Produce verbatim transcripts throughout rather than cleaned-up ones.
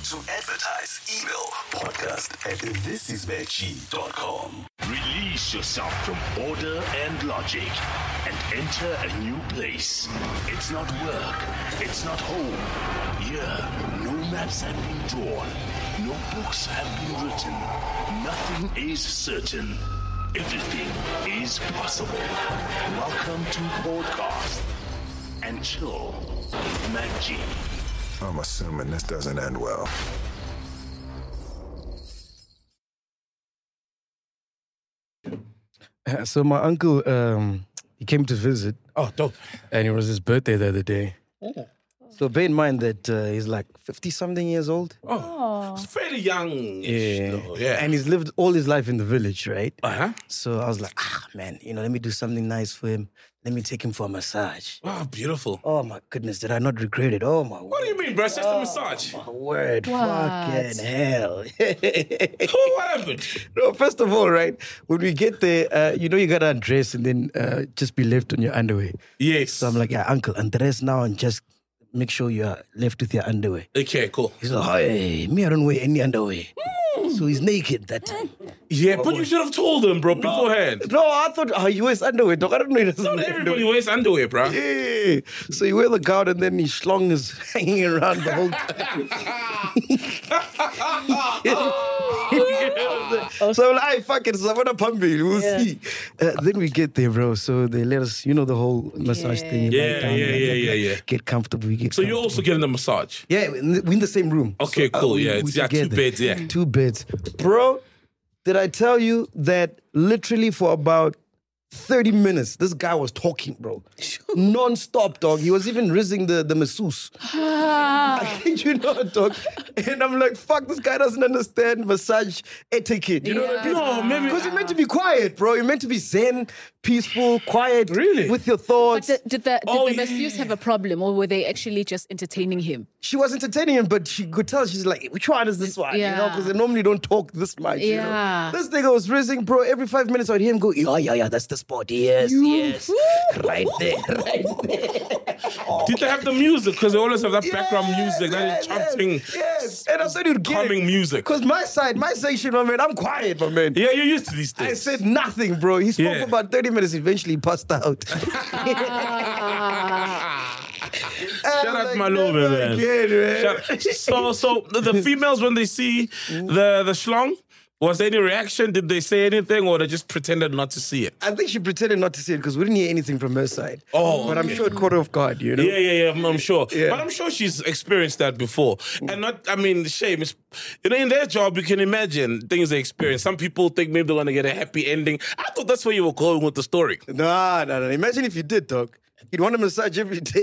To advertise, email podcast at this is veggie dot com. Release yourself from order and logic and enter a new place. It's not work. It's not home. Here, no maps have been drawn. No books have been written. Nothing is certain. Everything is possible. Welcome to Podcast and Chill with Mac G. I'm assuming this doesn't end well. Uh, So my uncle, um, he came to visit, Oh, dope. and it was his birthday the other day. So bear in mind that uh, he's like fifty-something years old. Oh, it's fairly young. Yeah. yeah. And he's lived all his life in the village, right? uh-huh. So I was like, ah, man, you know, let me do something nice for him. Let me take him for a massage. Oh, beautiful. Oh, my goodness, did I not regret it? Oh, my What do you mean, bro? It's just a massage. My word, What? fucking hell. Oh, what happened? No, first of all, right, when we get there, uh, you know, you gotta undress and then uh, just be left on your underwear. Yes. So I'm like, yeah, uncle, undress now and just make sure you're left with your underwear. Okay, cool. He's like, hey, me, I don't wear any underwear. So he's naked that time. Yeah, but you should have told him, bro, beforehand. No, I thought, oh, he wears underwear, dog. I don't know he doesn't Not wear everybody underwear. wears underwear, bro. Yeah. So he wear the gown and then his schlong is hanging around the whole So I'm like, "Aye, fuck it, Savannah Pambi, we'll Yeah. see." Uh, then we get there, bro. So they let us, you know, the whole massage Yeah. thing. you Yeah, lie down, yeah, like, yeah, like, yeah, like, yeah. Get comfortable. We get So you're comfortable. also getting a massage? Yeah, we're in the, we're in the same room. Okay, So, uh, cool. we- yeah, we it's yeah, two together. beds, yeah. Two beds. Bro, did I tell you that literally for about thirty minutes, this guy was talking, bro. Non-stop, dog. He was even rizzing the, the masseuse. I kid you not, dog. And I'm like, fuck, this guy doesn't understand massage etiquette. You know what I mean? No, maybe- Because you're meant to be quiet, bro. You're meant to be zen, peaceful, quiet. Really? With your But thoughts. did, did the, did Oh, the yeah. masseuse have a problem, or were they actually just entertaining him? She was entertaining him, but she could tell she's like, which one is this one? You know, Yeah. because they normally don't talk this much. You know? Yeah. This nigga was rizzing, bro. Every five minutes I'd hear him go, yeah, yeah, yeah, that's the spot. Yes, yes. Right there, right there. Did they have the music? Because they always have that background Yes, music, that yes, chanting, yes, yes. And I thought you'd get calming it. music. Because my side, my section, my man, I'm quiet, my man. Yeah, you're used to these I things. said nothing, bro. He spoke Yeah. for about thirty minutes, eventually passed out. Shout out to my love, man. Shout- So, so the, the females, when they see the, the schlong, was there any reaction? Did they say anything, or they just pretended not to see it? I think she pretended not to see it because we didn't hear anything from her side. Oh, But I'm okay. sure it caught her off guard, you know? Yeah, yeah, yeah. I'm, I'm sure, Yeah. but I'm sure she's experienced that before. And not, I mean, the shame is, you know, in their job, you can imagine things they experience. Some people think maybe they're gonna get a happy ending. I thought that's where you were going with the story. Nah, nah, nah. Imagine if you did, dog. You'd want a massage every day.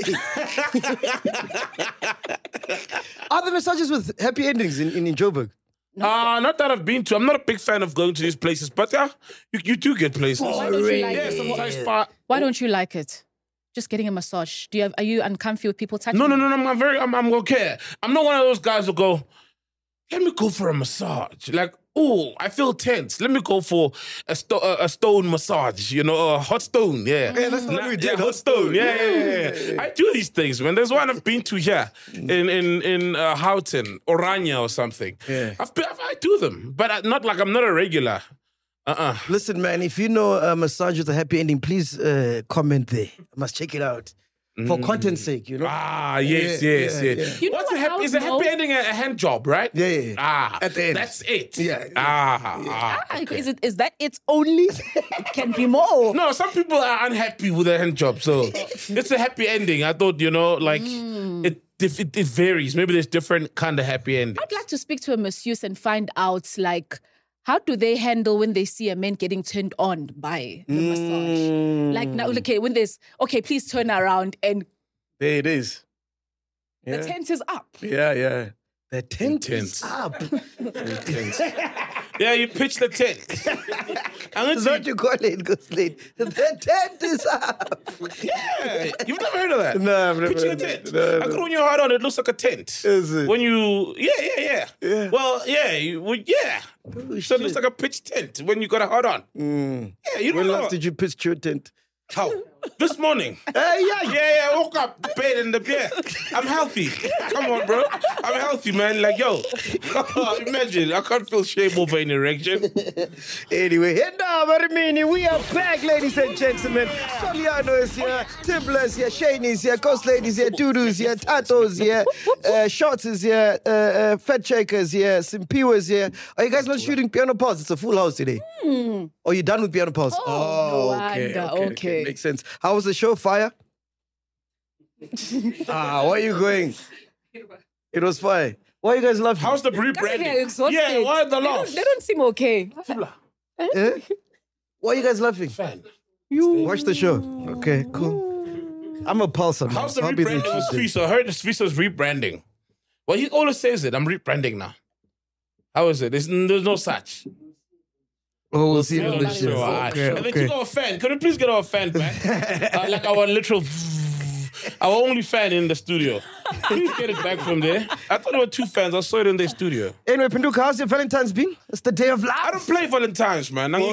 Are there massages with happy endings in, in, in Joburg? Uh, not that I've been to. I'm not a big fan of going to these places, but yeah, you, you do get places. Why don't you like Yeah, it? sometimes spa. Why don't you like it? Just getting a massage. Do you have? Are you uncomfy with people touching? No, no, you? no, no. I'm very. I'm, I'm okay. I'm not one of those guys who go, let me go for a massage. Like, oh, I feel tense. Let me go for a, sto- a, a stone massage. You know, a hot stone. Yeah, Yeah, that's the one Nah, we did, yeah, hot hot stone. Yeah, stone. yeah, yeah, yeah. I do these things, man. There's one I've been to here in in in uh, Houghton, Orania or something. Yeah. I've been, I do them, but I, not like I'm not a regular. Uh-uh. Listen, man, if you know a massage with a happy ending, please uh, comment there. I must check it out. For content's sake, you know? Ah, yes, Yeah, yes, yeah, yes. yeah. You know What's what a happy? else, Is a happy though? ending a, a hand job, right? Yeah, yeah, yeah. Ah, At the end. that's it. Yeah. Ah, ah. Ah, is it? Is that it's only? It can be more. No, some people are unhappy with their hand job, so it's a happy ending. I thought, you know, like it, it, it varies. Maybe there's different kind of happy endings. I'd like to speak to a masseuse and find out, like, how do they handle when they see a man getting turned on by the massage? Like now, okay, when there's okay, please turn around and There it is. Yeah, the tent is up. yeah. yeah. The tent Intense. is up. Yeah, you pitch the tent. I'm That's gonna what you call it, Ghost-Lady. The tent is up. yeah, you've never heard of that? No, I've never Pitching a heard tent. that. No, I no. could when you're hard on it, looks like a tent. Is it? When you, yeah, yeah, yeah. Yeah. Well, yeah, you, well, yeah. Oh, so it shit. looks like a pitch tent when you got a hard on. Yeah, you don't When know. last did you pitch your tent? How? This morning. Uh, yeah, Yeah, yeah, I woke up, bed in the bed. I'm healthy. Come on, bro. I'm healthy, man. Like, yo, imagine, I can't feel shame over an erection. Anyway, here now, Marimini, we are back, ladies and gentlemen. Soliano is here, Timbler is here, Shane is here, Coast Lady is here, Dudu is here, Tato is here, uh, Shots is here, uh, uh, Fat Shaker is here, Simpiwa is here. Are you guys not shooting Piano Pulse? It's a full house today. Mm. Oh, you done with Piano Pulse? Oh, no okay, wonder. okay, Okay. Makes sense. How was the show? Fire? ah, where are you going? It was fire. Why are you guys laughing? How's the They're rebranding? exhausted. Yeah, why the They loss? don't, they don't seem okay. Eh? Why are you guys laughing? Fan. Watch the show. Okay, cool. I'm a pulsar. How's the I'll be there rebranding with Tuesday. Sviso? I heard Sviso's rebranding. Well, he always says it. I'm rebranding now. How is it? There's, there's no such. Oh, we'll see No, on the not show. sure. Alright. Okay, And then okay. took our fan. Could we please get our fan back? uh, like our literal, our only fan in the studio. Please get it back from there. I thought there were two fans. I saw it in their studio. Anyway, Pinduka, how's your Valentine's been? It's the day of love. I don't play Valentine's, man. I'm,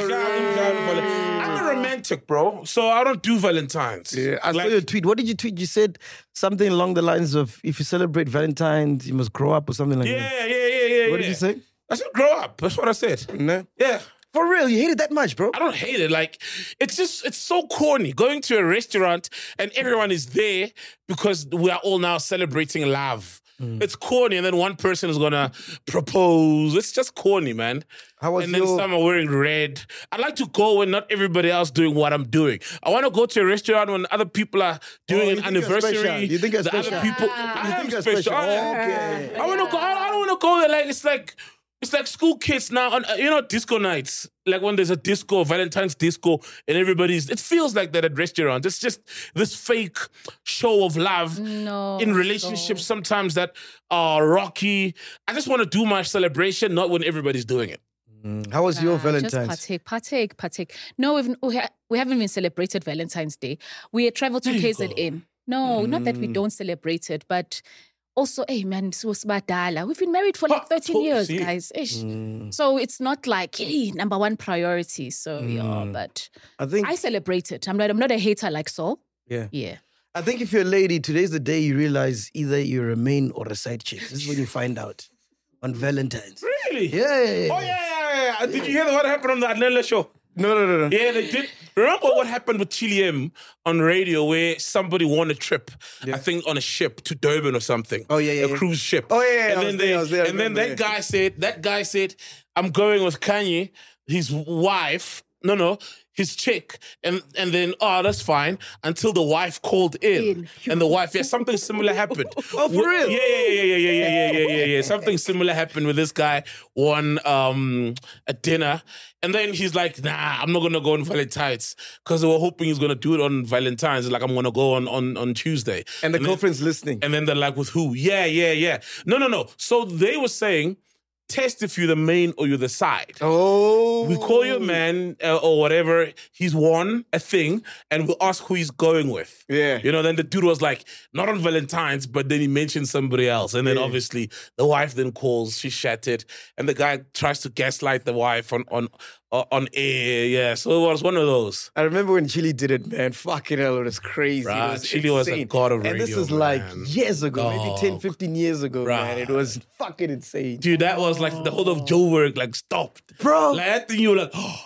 I'm a romantic, bro. So I don't do Valentine's. Yeah, I Like- saw your tweet. What did you tweet? You said something along the lines of, if you celebrate Valentine's, you must grow up or something like that. Yeah, yeah, yeah, yeah. What yeah. did you say? I said grow up. That's what I said. No. Yeah. For real, you hate it that much, bro? I don't hate it. Like, it's just, it's so corny. Going to a restaurant and everyone is there because we are all now celebrating love. It's corny, and then one person is gonna propose. It's just corny, man. How was and then your- some are wearing red. I like to go when not everybody else doing what I'm doing. I want to go to a restaurant when other people are doing Oh, you an think you're anniversary. special. You think you're the special. other people. You I am think you're special. special. I am. Okay. I want to go. I I don't want to go there. Like it's like it's like school kids now. On, uh, you know, disco nights. Like when there's a disco, Valentine's disco, and everybody's. It feels like that at restaurants. It's just this fake show of love No. in relationships. Sometimes that are rocky. I just want to do my celebration, not when everybody's doing it. How was your Ah, Valentine's? Just partake, partake, partake. No, we've, we, ha- we haven't even celebrated Valentine's Day. We traveled to There you K Z N. No, not that we don't celebrate it, but also, hey man, so badala. We've been married for like Ha, thirteen to- years, see. guys. Ish. So it's not like, hey, number one priority. So yeah, but I think, I celebrate it. I'm not, I'm not a hater like Saul. yeah. Yeah. I think if you're a lady, today's the day you realize either you're a main or a side chick. This is when you find out on Valentine's. Really? Yeah, yeah, yeah. Oh yeah, yeah, yeah, yeah. Did you hear what happened on the Adnella show? No, no, no, no. Yeah, they did. Remember what happened with Chili M on radio where somebody won a trip, I think on a ship to Durban or something. Oh, yeah, yeah, A yeah. cruise ship. Oh, yeah, yeah, I And was then there, they, I was there, I and then remember, that yeah. guy said, that guy said, I'm going with Kanye, his wife. No, no, his chick, and and then oh, that's fine. Until the wife called in, and the wife, yeah, something similar happened. Oh, for real? Yeah, yeah, yeah, yeah, yeah, yeah, yeah, yeah, yeah, yeah. Something similar happened with this guy on um a dinner, and then he's like, "Nah, I'm not gonna go on Valentine's because they were hoping he's gonna do it on Valentine's. Like I'm gonna go on on on Tuesday." And the then- girlfriend's listening. and then they're like, with who? Yeah, yeah, yeah. No, no, no. So they were saying, test if you're the main or you're the side. Oh. We call you a man uh, or whatever. He's won a thing, and we'll ask who he's going with. Yeah. You know, then the dude was like, not on Valentine's, but then he mentioned somebody else. And then Yeah. obviously the wife then calls, she's shattered, and the guy tries to gaslight the wife on on uh, on air. Yeah, so it was one of those. I remember when Chili did it, man. Fucking hell, it was crazy. Bruh, it was Chili was a insane. god of And this radio, is like man. years ago, maybe Dog. ten, fifteen years ago, Bruh. man. It was fucking insane. Dude, that was like the whole of Joburg like stopped. Bro. Like that thing you were like, oh,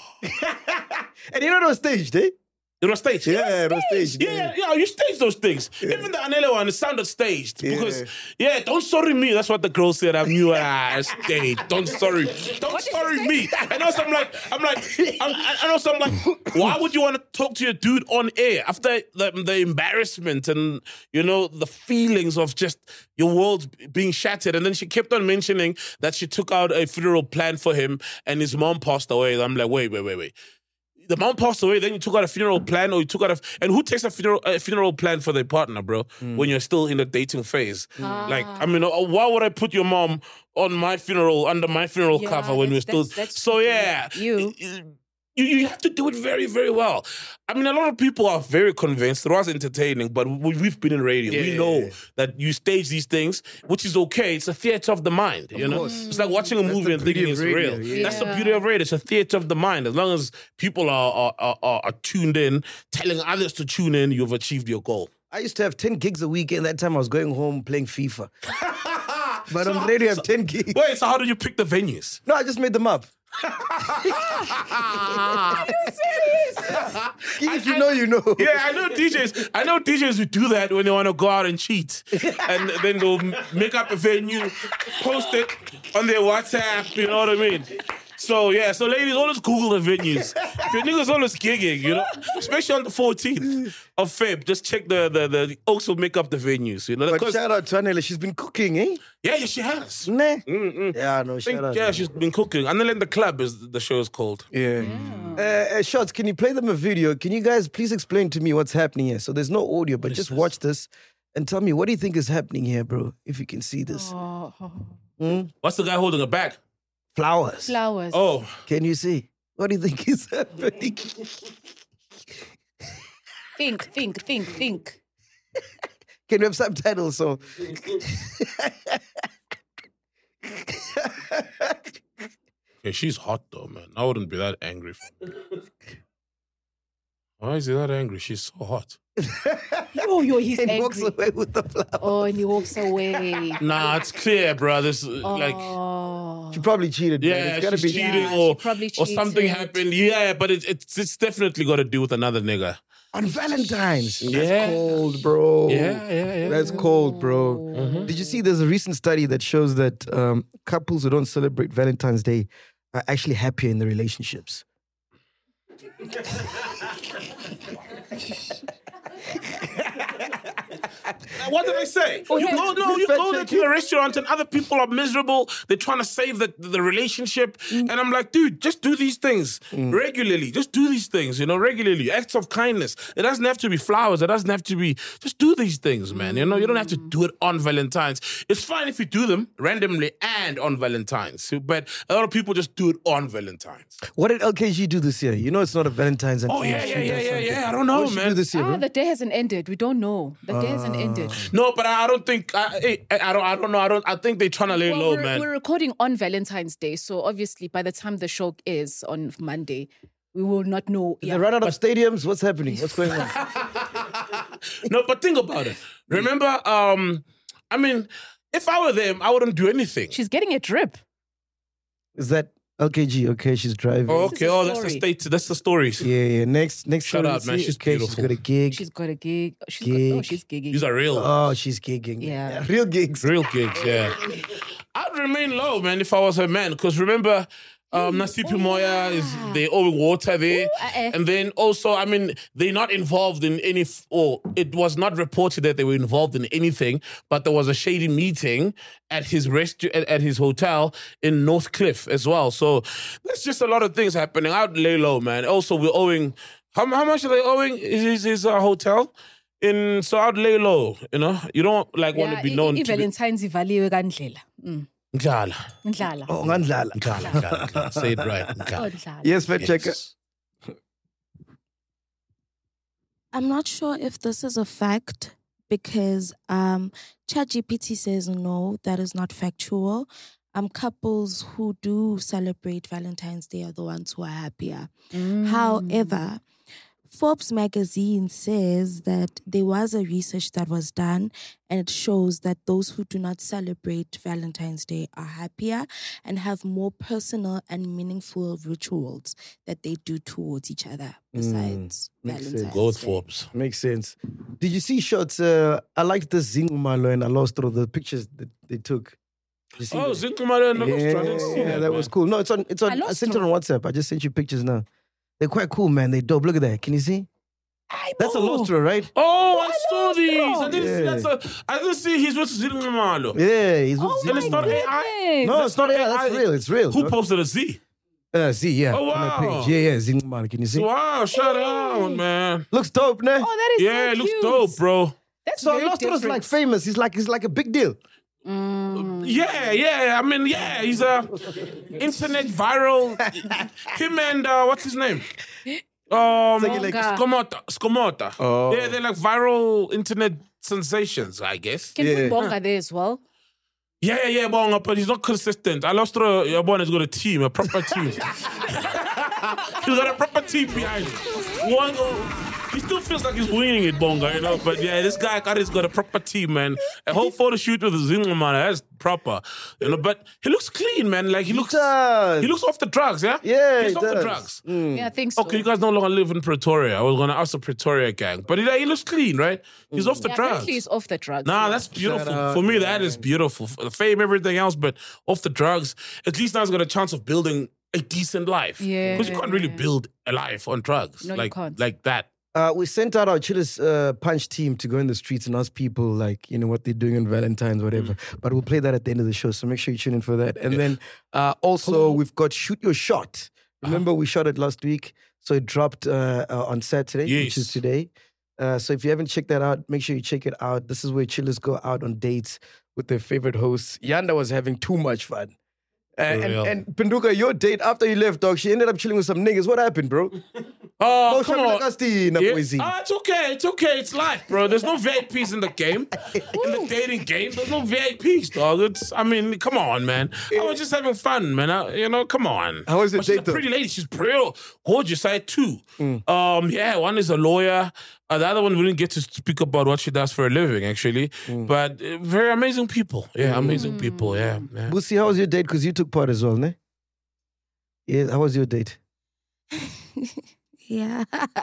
And you know it was staged, eh? it was staged. Yeah, it was staged. Yeah, yeah, you stage those things. Even the Anela one, it sounded staged. Because, yeah, don't sorry me. That's what the girl said. I knew ah, staged. Don't sorry. Don't sorry me. And also I'm like, I'm like, I'm, and also I'm like, why would you want to talk to your dude on air after the, the embarrassment and, you know, the feelings of just your world being shattered? And then she kept on mentioning that she took out a funeral plan for him and his mom passed away. I'm like, wait, wait, wait, wait. The mom passed away, then you took out a funeral plan, or you took out a... And who takes a funeral a funeral plan for their partner, bro, when you're still in the dating phase? Like, I mean, uh, why would I put your mom on my funeral, under my funeral Yeah, cover when we're that's- still... that's- that's so, yeah. you. you, you have to do it very, very well. I mean, a lot of people are very convinced. It was entertaining, but we, we've been in radio. Yeah, we yeah, know yeah. that you stage these things, which is okay. It's a theater of the mind, you know? course. It's like watching a That's movie the and thinking beauty it's of radio, real. yeah. That's the Yeah. beauty of radio. It's a theater of the mind. As long as people are, are, are, are tuned in, telling others to tune in, you've achieved your goal. I used to have ten gigs a week, and that time I was going home playing FIFA. But on the radio, I have ten gigs. Wait, so how did you pick the venues? No, I just made them up. If you know, you know. Yeah, I know D Js. I know D Js who do that when they want to go out and cheat, and then they'll make up a venue, post it on their WhatsApp. You know what I mean? So yeah, so ladies, always Google the venues. If your niggas always gigging, you know, especially on the fourteenth of Feb, just check the the the Oaks will make up the venues. You know, But 'cause- shout out to Anela, she's been cooking, eh? yeah, yeah, she has. Nah. Mm-mm. Yeah, no, I think, shout out. yeah, she's been cooking. And then in the club is the show is called. Yeah. Uh, uh, Shots, can you play them a video? Can you guys please explain to me what's happening here? So there's no audio, but just watch this and tell me, what do you think is happening here, bro? If you can see this. Oh, What's the guy holding a bag? Flowers. flowers. Oh, Can you see? What do you think is happening? Think, think, think, think. Can you have subtitles? So yeah, she's hot though, man. I wouldn't be that angry. Why is he that angry? She's so hot. Yo, yo, he's and he walks angry. away with the flower. Oh, and he walks away. Nah, it's clear, bro. This uh, like. Oh. She probably cheated. man. Yeah, It's gotta she's be cheating, Yeah, or she probably or something cheated. happened. Yeah, but it, it's it's definitely got to do with another nigga. on Valentine's. Yeah. That's cold, bro. Yeah, yeah, yeah. That's cold, bro. Did you see? There's a recent study that shows that um, couples who don't celebrate Valentine's Day are actually happier in their relationships. What did I say? you yeah. go, no, you go there to a restaurant and other people are miserable. They're trying to save the, the relationship. And I'm like, dude, just do these things regularly. Just do these things, you know, regularly. Acts of kindness. It doesn't have to be flowers. It doesn't have to be, just do these things, man. You know, you don't have to do it on Valentine's. It's fine if you do them randomly and on Valentine's. But a lot of people just do it on Valentine's. What did L K G do this year? You know, it's not a Valentine's. Oh, yeah, yeah, yeah, yeah, yeah. I don't know, What did she man. do this year, Ah, bro? the day hasn't ended. We don't know. The day hasn't ended. No, but I, I don't think, I, I, I don't I don't know. I don't. I think they're trying to lay Well, low, we're, man. we're recording on Valentine's Day, so obviously by the time the show is on Monday, we will not know. They run out of stadiums. What's happening? What's going on? No, but think about it. Remember, um, I mean, if I were them, I wouldn't do anything. She's getting a drip. Is that L K G? Okay, she's driving. Oh, This okay. is a Oh, that's the story. state. That's the stories. Yeah, yeah. Next, next. Shut story, up, man. see? She's okay, beautiful. She's got a gig. She's got a gig. She's got, oh, Gig. she's gigging. These are real, Oh, she's gigging. Yeah. real gigs. real gigs. Yeah, I'd remain low, man, if I was her man. Because remember, um, Nasipi Moya is they owing water there, Ooh, uh-uh. and then also, I mean, they're not involved in any. F- or it was not reported that they were involved in anything, but there was a shady meeting at his rest at, at his hotel in North Cliff as well. So there's just a lot of things happening. I'd lay low, man. Also, we're owing. How, how much are they owing? Is his, his uh, hotel? In so I'd lay low. You know, you don't like want to be known to be. Valentine's ivaliwe kandlela. Mm. Ndlala. Ndlala. Oh, ngandlala. Ndlala, ndlala, ndlala. Say it right. Ndlala. Oh, ndlala. Yes, fact checker. Yes. I'm not sure if this is a fact because um, ChatGPT says no, that is not factual. Um, couples who do celebrate Valentine's Day are the ones who are happier. However, Forbes magazine says that there was a research that was done and it shows that those who do not celebrate Valentine's Day are happier and have more personal and meaningful rituals that they do towards each other besides makes sense. Valentine's Go with Day. Forbes. Makes sense. Did you see shots? Uh, I liked the Zingumalo and Alostro, the pictures that they took. Did you see Oh, that? Zinkumara and yeah, I didn't see yeah, that, that was man. cool. No, it's on. It's on. I Alostro. sent it on WhatsApp. I just sent you pictures now. They're quite cool, man. They dope. Look at that. Can you see? That's a Alostro, right? Oh, I saw these. I didn't see Yeah. that's a, I didn't see he's with Zinkumalo. Yeah, he's with Oh Z. And it's not A I. No, it's not. Yeah, that's I- real. It's real. Who bro. posted a Z? Uh, Z, yeah. Oh, on my wow. page. Yeah, yeah. Zingumalo. Can you see? Wow, shout out, man. Looks dope, ne? Oh, that is Yeah, so it looks cute. dope, bro. That's So very Alostro's different. like famous. He's like he's like a big deal. Mm. Yeah, yeah. I mean, yeah, he's a internet viral. Him and uh, what's his name? Um, Bonga. Skomota. Skomota. Oh. Yeah, they're like viral internet sensations, I guess. Can Yeah. put Bonga there as well. Yeah, yeah, yeah, Bonga, but he's not consistent. Alostro Yabon has got a team, a proper team. He's got a proper team behind him. One, he still feels like he's winging it, Bonga, you know. But yeah, this guy has got a proper team, man. A whole photo shoot with Zingle, man, that's proper, you know. But he looks clean, man. Like he looks, does. he looks off the drugs, yeah. Yeah, he's he off the does. drugs. Yeah, I think so. Okay, you guys no longer live in Pretoria. I was gonna ask the Pretoria gang, but he, he looks clean, right? He's off the Yeah, drugs. apparently he's off the drugs. Nah, yeah. that's beautiful. out, For me, that is beautiful. The fame, everything else, but off the drugs, at least now he's got a chance of building a decent life. Yeah. Because you can't really build a life on drugs. No, you like, can't. like that. Uh, we sent out our Chillers uh, Punch team to go in the streets and ask people, like, you know, what they're doing on Valentine's, whatever. But we'll play that at the end of the show, so make sure you tune in for that. And then uh, also, we've got Shoot Your Shot. Remember, we shot it last week, so it dropped uh, uh, on Saturday, which is Yes. today. Uh, so if you haven't checked that out, make sure you check it out. This is where chillers go out on dates with their favorite hosts. Yanda was having too much fun. Uh, and, real. and Penduka, your date after you left, dog, she ended up chilling with some niggas. What happened, bro? Oh, Oh, come Shabila on. Gasti, na Yeah. poesie. Ah, it's okay. It's okay. It's life, bro. There's no V I Ps in the game. In the dating game, there's no V I Ps, dog. It's, I mean, come on, man. I was just having fun, man. I, you know, come on. How was your But she's date, a though? pretty lady. She's real gorgeous. I had two. Um, yeah, one is a lawyer. Uh, the other one we didn't get to speak about what she does for a living, actually. But uh, very amazing people. Yeah, amazing people. Yeah. yeah. Busi, how was your date? Because you took part as well, ne? Yeah, how was your date? Yeah.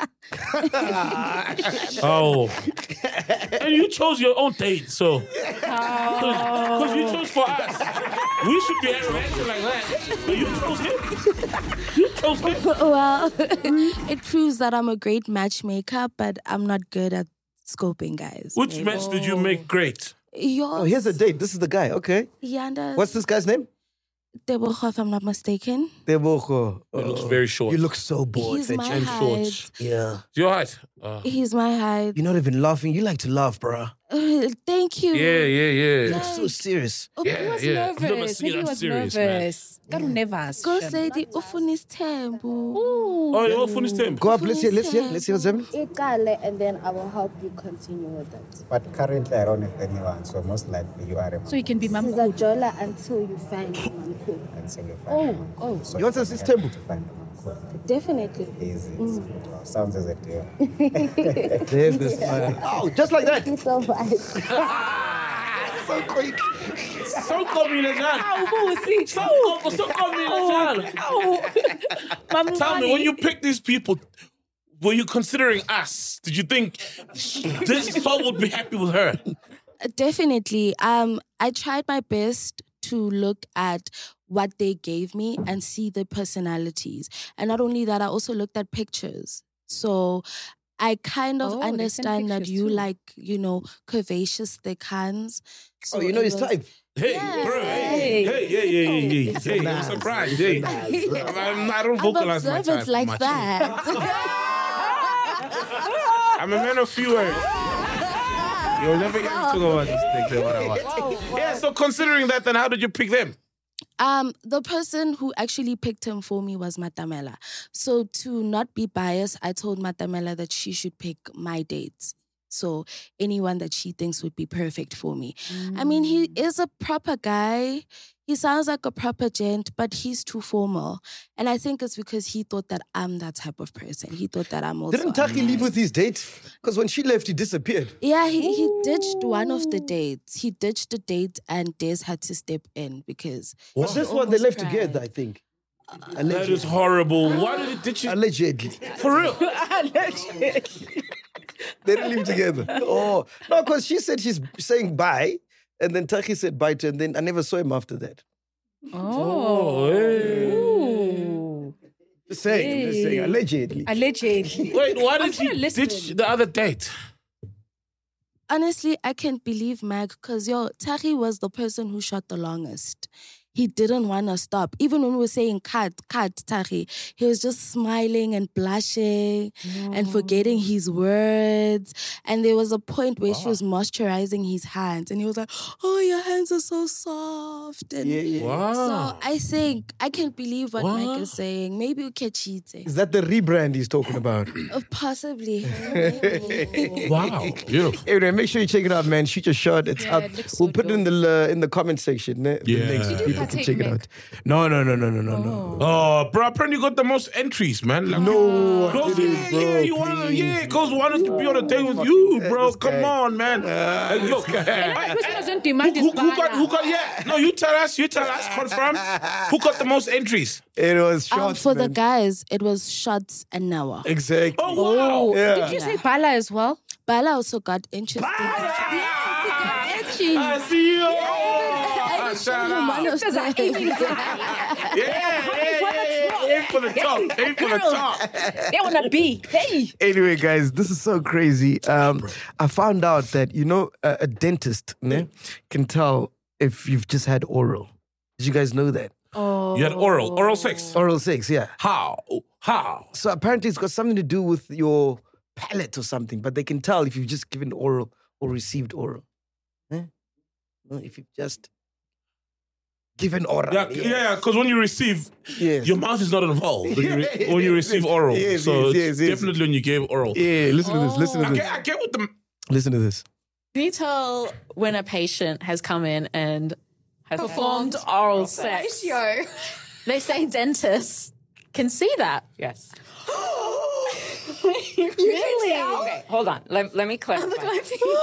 Oh. And you chose your own date, so. Because you chose for us. We should be acting like that. But you chose him. You chose him. Well, it proves that I'm a great matchmaker, but I'm not good at scoping guys. Which maybe. match did you make great? Yours. Oh, here's the date. This is the guy. Okay. Yanda. What's this guy's name? Deboho, if I'm not mistaken. Deboho. He looks very short. You look so bored, He's my Fetch. and height. short. Yeah. Your height? Uh, He's my height. You're not even laughing. You like to laugh, bruh. Uh, thank you. yeah, yeah, You yeah. look so serious. Oh, Yeah, He was yeah. I've never nervous. seen Maybe he that was serious, man. nervous. Karu nervous. Go say the ufunis tembu. Oh, you're finished him. Go up. Let's hear. Let's hear. Let's hear what's happening. Ikale, and then I will help you continue with it. But currently I don't have anyone, so most likely you are a So you can be mom. Sizajola until you find one cool. until you find Oh, one. oh. So You want us you this have temple? to find one cool. Definitely. Easy. Sounds as a deal. There's this man. Oh, just like that. So much. So quick. So combination. So, so combination. Tell me, when you pick these people, were you considering us? Did you think this soul would be happy with her? Definitely. Um, I tried my best to look at what they gave me and see the personalities. And not only that, I also looked at pictures. So I kind of Oh, they sent understand that pictures you too. like, you know, curvaceous, thick hands. So Oh, you know it his was- type. Hey, bro, hey, hey, hey, hey, hey, hey, hey, I'm surprised. Hey, I'm, I don't I've vocalize my observed type it like much. that. I'm a man of few words. You'll never get to go about these things. What I want. Yeah, so considering that, then how did you pick them? Um, the person who actually picked him for me was Matamela. So to not be biased, I told Matamela that she should pick my dates. So anyone that she thinks would be perfect for me. I mean, he is a proper guy. He sounds like a proper gent, but he's too formal. And I think it's because he thought that I'm that type of person. He thought that I'm also... Didn't Taki unnice. leave with his date? Because when she left, he disappeared. Yeah, he, he ditched one of the dates. He ditched the date and Des had to step in because... But she this one, they almost left cried. together, I think. That Allegedly. is horrible. Why did it did you Allegedly. for real? They didn't live together. Oh, no, because she said she's saying bye, and then Taki said bye to her, and then I never saw him after that. Oh, hey. Ooh. Just saying, just saying, allegedly. Allegedly. Wait, why I'm did he trying to listen. ditch the other date? Honestly, I can't believe Mag because yo, Tari was the person who shot the longest. he didn't want to stop. Even when we were saying cut, cut, Tari, he was just smiling and blushing No. and forgetting his words. And there was a point where she was moisturizing his hands and he was like, oh, your hands are so soft. And Yeah, yeah. Wow. so I think, I can't believe what What? Mike is saying. Maybe we can cheat. Is that the rebrand he's talking about? Uh, possibly. Wow. Beautiful. Anyway, make sure you check it out, man. Shoot your shot. It's Yeah, up. it looks We'll so put it in the uh, in the comment section. Ne? The Yeah. links, Did you people can partake, check it Mick? out. No, no, no, no, no, no, no. Oh, bro, apparently you got the most entries, man. Like, No, I Cause, didn't, yeah, bro, yeah, you wanted, please. yeah, cause wanted to be on a date with you, bro. this Come guy. on, man. Like, yo, Christmas don't who, demand who, is who got, who got, yeah. No, you tell us, you tell us, confirm. Who got the most entries? It was Um, shots, for the man. guys, it was Shots and Noah. Exactly. Oh, wow. Oh, Yeah. did you say Bala as well? Bala also got interesting. I see you. Oh, shout out. Sisters are aiming for Yeah, yeah, yeah, yeah. Aim for the top. Aim for the top. They want to be. Hey. Anyway, guys, this is so crazy. Um, I found out that, you know, a, a dentist ne, can tell if you've just had oral. Did you guys know that? Oh. You had oral, oral sex. Oral sex, yeah. How? How? So apparently it's got something to do with your palate or something, but they can tell if you've just given oral or received oral. Eh? No, if you've just given oral. Yeah, yeah, because when you receive, Yes. your mouth is not involved when you, re- when you receive oral. Yes, so yes, it's yes, yes. definitely when you gave oral. Yeah, listen to this, listen to I this. get, I get what the... Listen to this. Can you tell when a patient has come in and has performed oral sex? They say dentists can see that. Yes. Really? Okay, hold on. Let, let me clarify.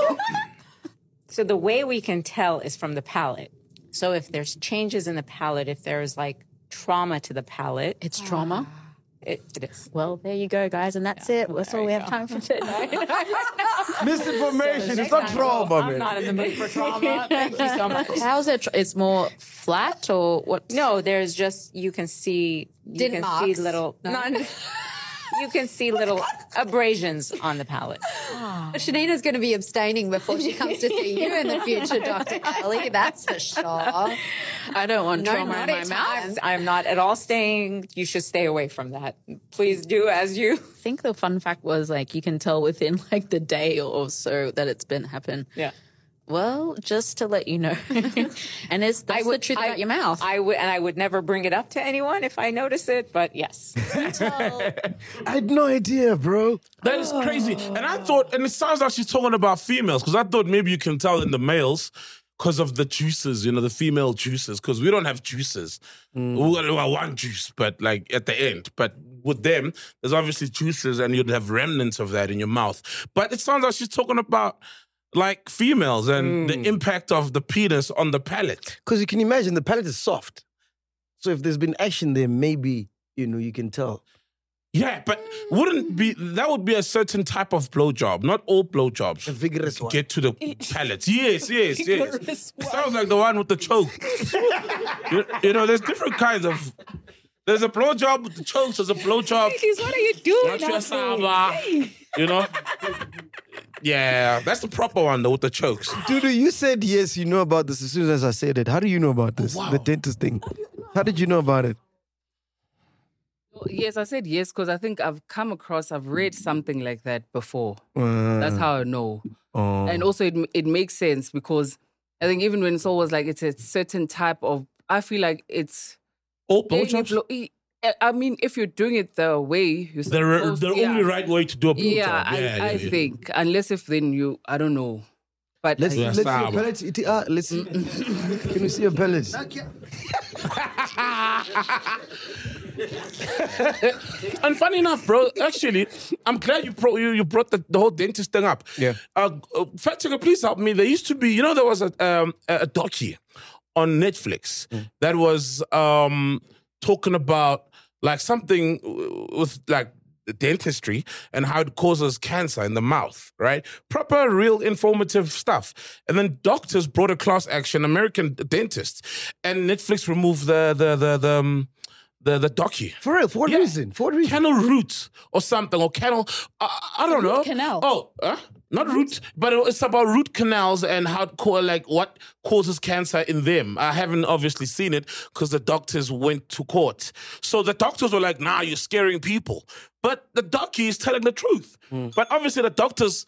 So the way we can tell is from the palate. So if there's changes in the palate, if there's like trauma to the palate, It's trauma. it, it is. Well, there you go, guys, and that's it. That's all we have time for today. Misinformation. It's not Next time, trauma, I'm man. not in the mood for trauma. Thank you so much. How's it? It's more flat or what? No, there's just you can see you Dent can marks. see little no, no. You can see little abrasions on the palate. Shanina's going to be abstaining before she comes to see you in the future, Doctor Ellie. That's for sure. I don't want No, trauma not in my at mouth. times. I'm not at all saying you should stay away from that. Please do as you. I think the fun fact was like you can tell within like the day or so that it's been happened. Yeah. Well, just to let you know, and it's that's the truth about your mouth. I would, and I would never bring it up to anyone if I notice it. But yes, I had no idea, bro. That is crazy. And I thought, and it sounds like she's talking about females, because I thought maybe you can tell in the males because of the juices, you know, the female juices, because we don't have juices. We got well, one juice, but like at the end. But with them, there's obviously juices, and you'd have remnants of that in your mouth. But it sounds like she's talking about like females and the impact of the penis on the palate. Because you can imagine the palate is soft. So if there's been action there, maybe, you know, you can tell. Yeah, but wouldn't be that would be a certain type of blowjob, not all blowjobs. A vigorous one. Get to the palate. Yes, yes, yes. It sounds like the one with the choke. you, you know, there's different kinds of. There's a blowjob with the chokes. There's a blowjob. What are you doing? Not your saba. You know. Yeah, that's the proper one though with the chokes. Dude, you said yes, you know about this as soon as I said it. How do you know about this? Wow. The dentist thing. How did you know about it? Yes, I said yes because I think I've come across, I've read something like that before. Uh, That's how I know. Oh. And also, it it makes sense because I think even when it's always like it's a certain type of, I feel like it's. All getting blowjobs? it blow- I- I mean, if you're doing it the way you're The, supposed the to, yeah. only right way to do a blowjob. Yeah, I, yeah, I yeah, yeah. think. Unless if then you, I don't know. But Let's, I- let's see your pellets. It- ah, let's see. Can we see your pellets? And funny enough, bro, actually, I'm glad you brought you, you brought the, the whole dentist thing up. Yeah. Uh, uh, fact checker, please help me. There used to be, you know, there was a um, a a docu on Netflix that was um, talking about like something with like dentistry and how it causes cancer in the mouth, right? Proper, real informative stuff. And then doctors brought a class action, American dentists, and Netflix removed the the the the. Um, The the docu. For real? For what Yeah. reason? For what reason? Canal root or something, or canal, I, I don't know. Canal. Oh, huh? Not root, but it's about root canals and how like what causes cancer in them. I haven't obviously seen it because the doctors went to court. So the doctors were like, "Nah, you're scaring people." But the docu is telling the truth. Mm. But obviously the doctors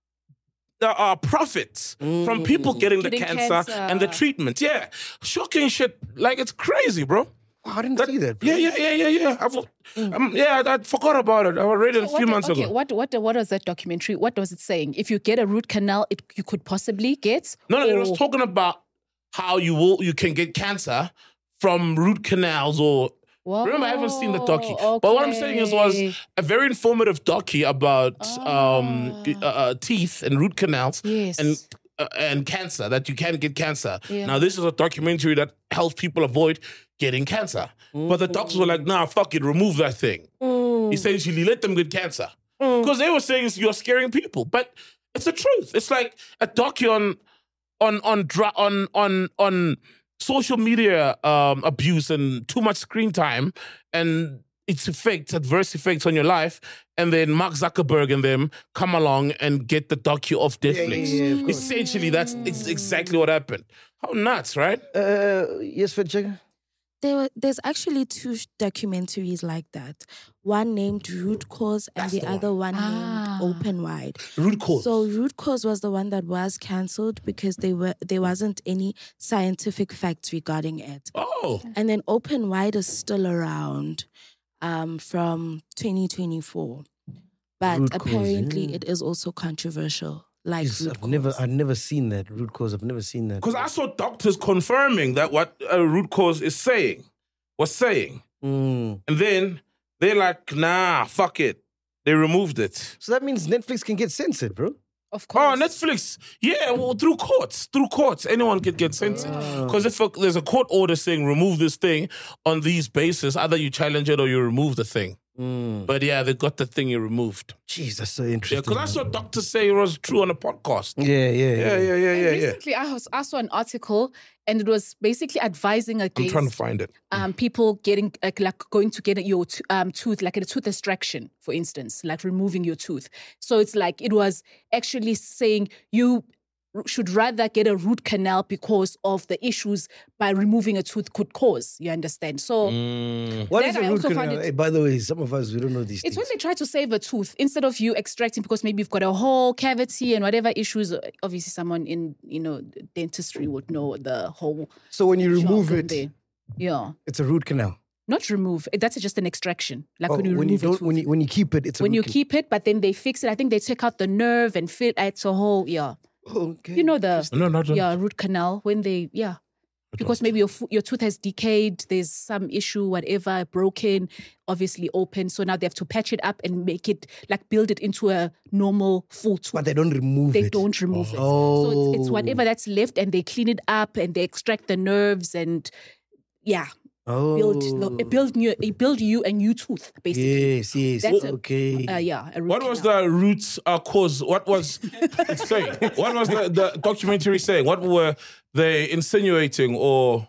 are profits mm. from people getting, getting the cancer, cancer and the treatment. Yeah, shocking shit. Like it's crazy, bro. Wow, I didn't that, see that. Bro. Yeah, yeah, yeah, yeah, yeah. I've, mm. um, yeah, I, I forgot about it. I read it so a few what, months okay, ago. What, what, what was that documentary? What was it saying? If you get a root canal, it, you could possibly get. No, no, or... it was talking about how you will, you can get cancer from root canals or. Whoa, remember, I haven't seen the docu, okay. But what I'm saying is, was a very informative docu about oh. um, uh, teeth and root canals yes. and uh, and cancer, that you can get cancer. Yeah. Now, this is a documentary that helps people avoid getting cancer. Mm. But the doctors were like, "Nah, fuck it, remove that thing." Mm. Essentially, let them get cancer because mm. they were saying you're scaring people, but it's the truth. It's like a docu on on on on on on. social media um, abuse and too much screen time and its effects, adverse effects on your life, and then Mark Zuckerberg and them come along and get the docu off Netflix. Yeah, yeah, yeah, essentially, that's it's exactly what happened. How nuts, right? Uh, yes, Fedjega? There were, there's actually two documentaries like that. One named Root Cause and the, the other one, one ah. named Open Wide. Root Cause. So Root Cause was the one that was cancelled because they were there wasn't any scientific facts regarding it. Oh. And then Open Wide is still around um, from twenty twenty-four. But Root apparently cause, yeah. it is also controversial. Like yes, I've cause. never, I've never seen that root cause. I've never seen that because I saw doctors confirming that what a root cause is saying, was saying, mm. and then they're like, "Nah, fuck it." They removed it. So that means Netflix can get censored, bro. Of course. Oh, Netflix. Yeah, well, through courts. Through courts. Anyone can get censored. Because if a, there's a court order saying remove this thing on these bases, either you challenge it or you remove the thing. Mm. But yeah, they got the thing you removed. Jeez, that's so interesting. Yeah, because I saw doctors say it was true on a podcast. Yeah, yeah, yeah. Yeah, yeah, yeah, yeah. Recently, yeah. I, was, I saw an article and it was basically advising against... I'm trying to find it. Um, people getting, like, like going to get your t- um, tooth, like a tooth extraction, for instance, like removing your tooth. So it's like, it was actually saying you should rather get a root canal because of the issues by removing a tooth could cause. You understand? So mm. what is a root canal? Hey, by the way, some of us we don't know these. It's things. when they try to save a tooth instead of you extracting because maybe you've got a whole cavity and whatever issues. Obviously, someone in you know dentistry would know the whole. So when you remove it, there. yeah, it's a root canal. Not remove. That's just an extraction. Like oh, when you when remove you don't, a tooth. when you when you keep it, it's a when root you can- keep it, but then they fix it. I think they take out the nerve and fill. It's a whole yeah. Okay. You know the no, not yeah root canal when they yeah because maybe your your tooth has decayed, there's some issue, whatever, broken, obviously open. So now they have to patch it up and make it like build it into a normal full tooth. But they don't remove they it. They don't remove oh. it. So it's, it's whatever that's left, and they clean it up and they extract the nerves and yeah. Oh. Build, build, new, build you a new tooth, basically. Yes, yes. That's okay. A, uh, yeah. A root what was canal. the root uh, cause? What was it saying? What was the, the documentary saying? What were they insinuating or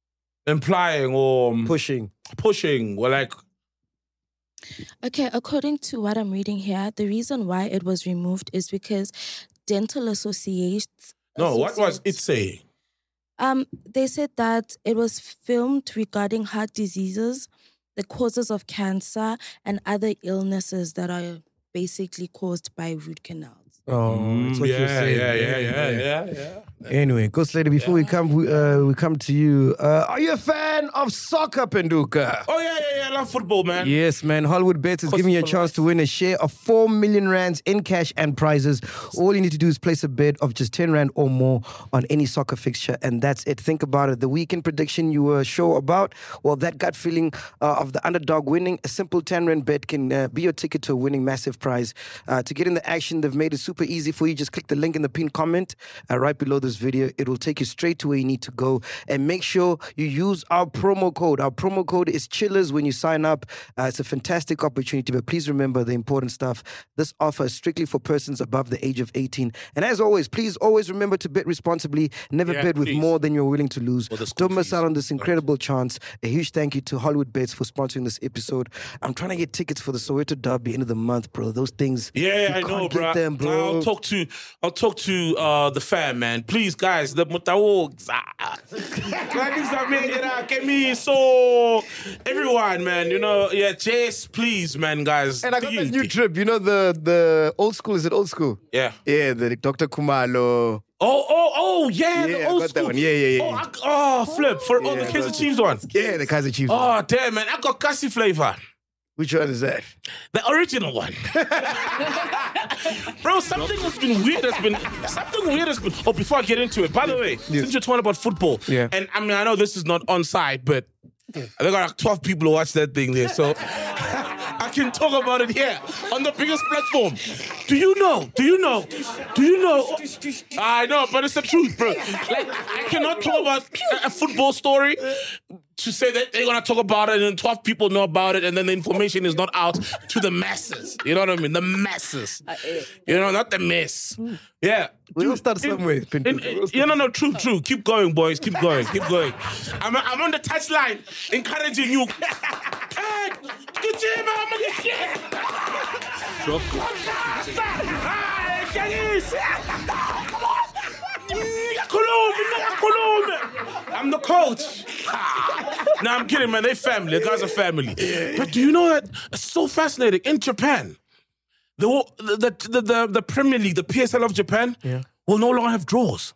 implying or pushing? Pushing. Or like. Okay, according to what I'm reading here, the reason why it was removed is because dental associations. No, what was it saying? Um, they said that it was filmed regarding heart diseases, the causes of cancer, and other illnesses that are basically caused by root canals. Oh, mm, yeah, yeah, yeah, yeah, yeah, yeah. Anyway, Ghost Lady, before yeah. we come, we, uh, we come to you. Uh, are you a fan of soccer, Penduka? Oh yeah, yeah, yeah. I love football, man. Yes, man. Hollywood Bets is giving you a chance to win a share of four million rands in cash and prizes. All you need to do is place a bet of just ten rand or more on any soccer fixture, and that's it. Think about it. The weekend prediction you were sure about, well, that gut feeling uh, of the underdog winning, a simple ten rand bet can uh, be your ticket to a winning massive prize. Uh, to get in the action, they've made it super easy for you. Just click the link in the pinned comment uh, right below this video. It will take you straight to where you need to go. And make sure you use our promo code. Our promo code is Chillers when you sign sign up. Uh, it's a fantastic opportunity, but please remember the important stuff. This offer is strictly for persons above the age of eighteen. And as always, please always remember to bet responsibly. Never Yeah, bet with please. more than you're willing to lose. Or the school Don't miss fees. out on this incredible chance. A huge thank you to Hollywood Bets for sponsoring this episode. I'm trying to get tickets for the Soweto Derby end of the month, bro. Those things, Yeah, you I can't know, get bro. them, bro. I'll talk to I'll talk to uh, the fam, man. Please, guys, the Mutawogs. Get me so everyone, man. You know, yeah, Chase, please, man, guys. And I got please. this new trip. You know the the old school. Is it old school? Yeah. Yeah, the Doctor Kumalo. Oh, oh, oh, yeah, the Yeah, I old got that school. one. Yeah, yeah, yeah. Oh, I, oh flip for oh, the Yeah, I Kaiser got Chiefs one. Yeah, the Kaiser Chiefs. Oh, damn, man, I got Cassie flavor. Which one is that? The original one. Bro, something has been weird. Has been something weird has been. Oh, before I get into it, by the way, since you're talking about football, Yeah. and I mean, I know this is not on site, but they got like twelve people who watch that thing there, so I can talk about it here on the biggest platform. Do you know? Do you know? Do you know? I know, but it's the truth, bro. Like, I cannot talk about a- a football story to say that they're gonna talk about it, and then twelve people know about it, and then the information is not out to the masses. You know what I mean? The masses. You know, not the mess. Yeah. We'll start somewhere. In, in, yeah, no, no, true, true. Keep going, boys. Keep going. Keep going. I'm, I'm on the touchline, encouraging you. Hey, good team, I'm gonna get I'm the coach. No, I'm kidding, man. They family. The guys are family. But do you know that it's so fascinating? In Japan, the the the the, the Premier League, the P S L of Japan, Yeah. will no longer have draws.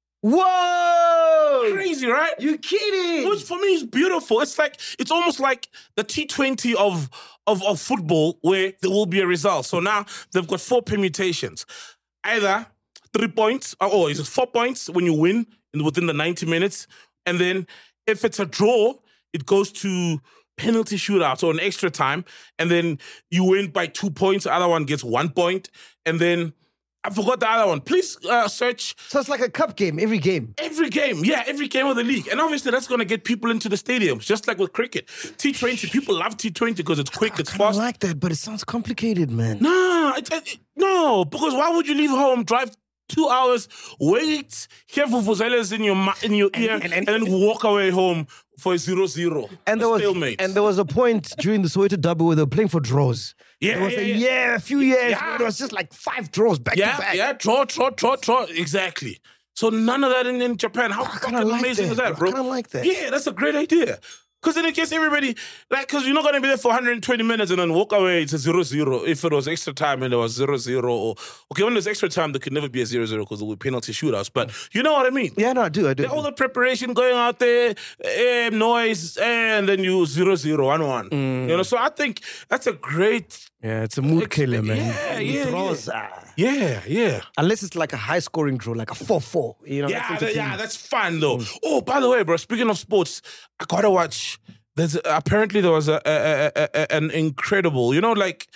Whoa! Crazy, right? You kidding? Which for me is beautiful. It's like it's almost like the T twenty of, of of football, where there will be a result. So now they've got four permutations. Either three points, or is it four points when you win in, within the ninety minutes, and then if it's a draw, it goes to penalty shootout or an extra time, and then you win by two points. The other one gets one point, and then I forgot the other one. Please uh, search. So it's like a cup game, every game. Every game, yeah, every game of the league. And obviously that's going to get people into the stadiums, just like with cricket. T twenty, people love T twenty because it's quick, it's I fast. like that, but it sounds complicated, man. No, it, it, no, because why would you leave home, drive two hours, wait, hear vuvuzelas in your ma- in your ear, and, and, then walk away home for a zero zero? And there was stalemate. and there was a point during the Soweto Derby where they were playing for draws. Yeah, There was yeah, a yeah. year, a few years, Yeah. where it was just like five draws back yeah, to back. yeah, draw, draw, draw, draw, exactly. So none of that in, in Japan. How fucking like amazing that, is that, bro. bro? I kinda like that. Yeah, that's a great idea. Because then it gets everybody, like, because you're not going to be there for one hundred twenty minutes and then walk away, it's a zero zero. If it was extra time and it was zero zero, or, okay, when there's extra time, there could never be a zero zero because there will be penalty shootouts. But you know what I mean? Yeah, no, I do, I do. All the preparation going out there, eh, noise, and then you zero zero, one one. Mm. You know, so I think that's a great. Yeah, it's a mood killer, man. Yeah, yeah, Draws, yeah. ah. Yeah, yeah. Unless it's like a high scoring draw, like a four four. You know, Yeah, that's that- entertaining. yeah, that's fun though. Oh, by the way, bro, speaking of sports, I gotta watch. There's apparently there was a, a, a, a an incredible, you know, like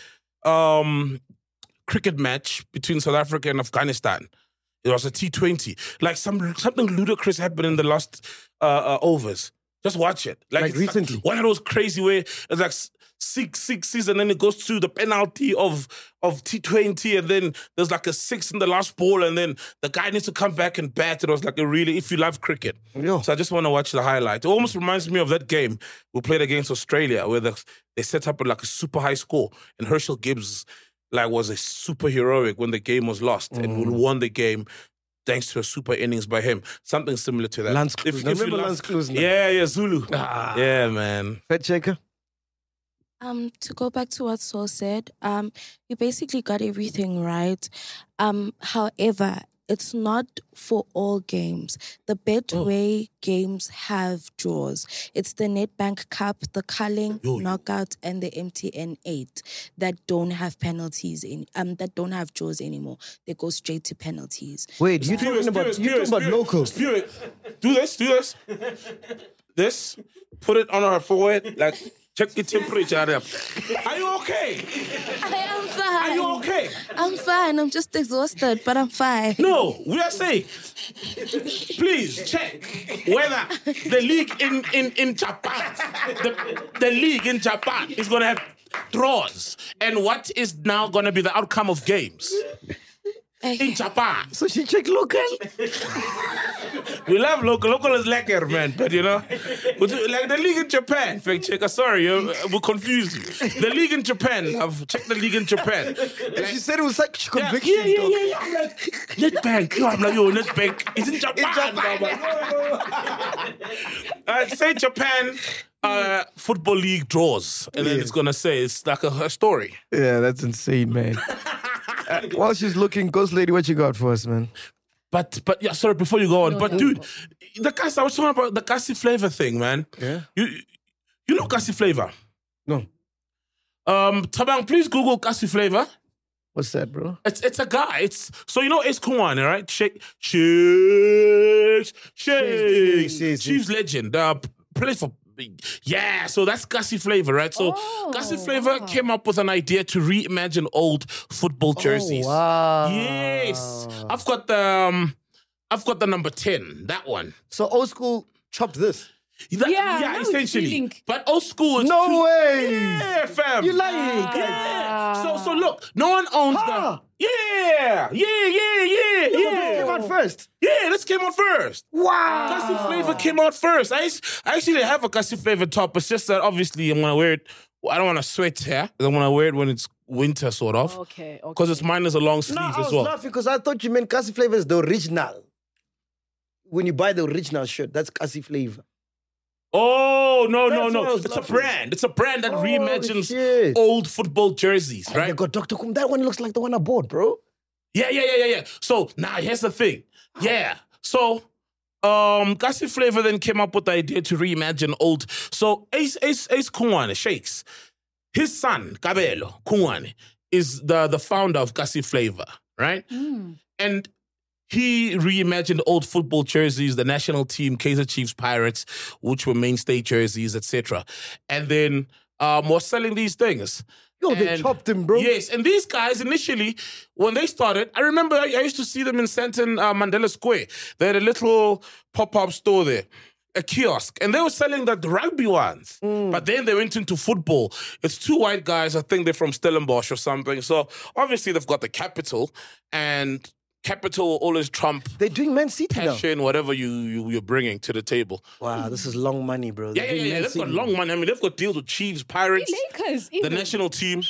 um cricket match between South Africa and Afghanistan. It was a T twenty. Like some something ludicrous happened in the last uh, uh, overs. Just watch it. Like it's recently? one of those crazy where it's like s- six sixes and then it goes to the penalty of of T twenty and then there's like a six in the last ball and then the guy needs to come back and bat. It was like a really, if you love cricket. Yo. So I just want to watch the highlight. It almost reminds me of that game we played against Australia where the, they set up like a super high score and Herschel Gibbs like was a super heroic when the game was lost and we won the game thanks to a super innings by him. Something similar to that. Lance Kluzner. Remember love- Lance Kluzner? Yeah, yeah, Zulu. Ah. Yeah, man. Fed checker. Um, to go back to what Saul said, um, you basically got everything right. Um, however, it's not for all games. The Betway games have draws. It's the Nedbank Cup, the Culling Knockout, and the M T N eight that don't have penalties in. Um, that don't have draws anymore. They go straight to penalties. Wait, you talking about you talking about locals? Spew it. Do this, do this. This. Put it on her forehead. Like, check the temperature up. Are you okay? I am fine. Are you okay? saying? I'm fine. I'm just exhausted, but I'm fine. No, we are saying, please check whether the league in, in, in Japan, the, the league in Japan is going to have draws. And what is now going to be the outcome of games? In Japan. So she checked local? We love local. Local is lekker, man. But, you know, but like the league in Japan, fact checker, sorry, uh, we'll confuse you. The league in Japan, I've checked the league in Japan. Like, she said it was such conviction. Yeah, yeah, yeah, yeah. I'm like, Netbank. I'm like, yo, Netbank. It's in Japan. In Japan. uh, say Japan uh, Football League draws. And then Yeah. it's going to say, it's like a, a story. Yeah, that's insane, man. Uh, while she's looking, Ghost Lady, what you got for us, man? But, but yeah, sorry, before you go on, No, but no. dude, the Kasi, I was talking about the Kasi flavor thing, man. Yeah. You, you know Kasi flavor? No. Um, Tabang, please Google Kasi flavor. What's that, bro? It's it's a guy. It's so you know Ace Kumwane, right? Shake, shakes, shakes. Chiefs legend. Uh, plays for. Yeah, so that's Kasi Flavor, right? So Oh, Kasi Flavor came up with an idea to reimagine old football jerseys. Oh, wow. Yes, I've got the um, I've got the number ten. That one. So old school chopped this. That- Yeah, yeah, now it's essentially. feeling- But old school is No too- way. Yeah, fam. You lying? Yeah. So so look, no one owns Huh. the. Yeah, yeah, yeah, yeah, This yeah. came out first. Yeah, this came out first. Wow. Kasi Flavor came out first. I, act- I actually have a Kasi Flavor top. It's just that obviously I'm gonna wear it. I don't want to sweat here. I'm gonna wear it when it's winter, sort of. Okay, okay. Because it's mine is a long sleeve No, I as was well. laughing because I thought you meant Kasi Flavor is the original. When you buy the original shirt, that's Kasi Flavor. Oh no no That's what I no! was It's a laughing. brand. It's a brand that Oh, reimagines shit. old football jerseys, And they right? got Doctor Kum. That one looks like the one I bought, bro. Yeah, yeah, yeah, yeah, yeah. So now here's the thing. Yeah. So um Kasi Flavor then came up with the idea to reimagine old. So Ace Ace Ace Kumwane Shakes, his son, Kabelo Kumwane, is the, the founder of Kasi Flavor, right? And he reimagined old football jerseys, the national team, Kaizer Chiefs Pirates, which were mainstay jerseys, et cetera. And then um, was selling these things. Yo, they And- chopped him, bro. Yes, and these guys initially, when they started, I remember I, I used to see them in Santon uh, Mandela Square. They had a little pop-up store there, a kiosk, and they were selling the rugby ones. But then they went into football. It's two white guys, I think they're from Stellenbosch or something. So obviously they've got the capital, and capital will always trump They're doing Man City now. passion, whatever you, you, you're bringing to the table. Wow, this is long money, bro. Yeah, They're yeah, doing yeah. Man They've got City. long money. I mean, they've got deals with Chiefs, Pirates, Lakers, the even. national team.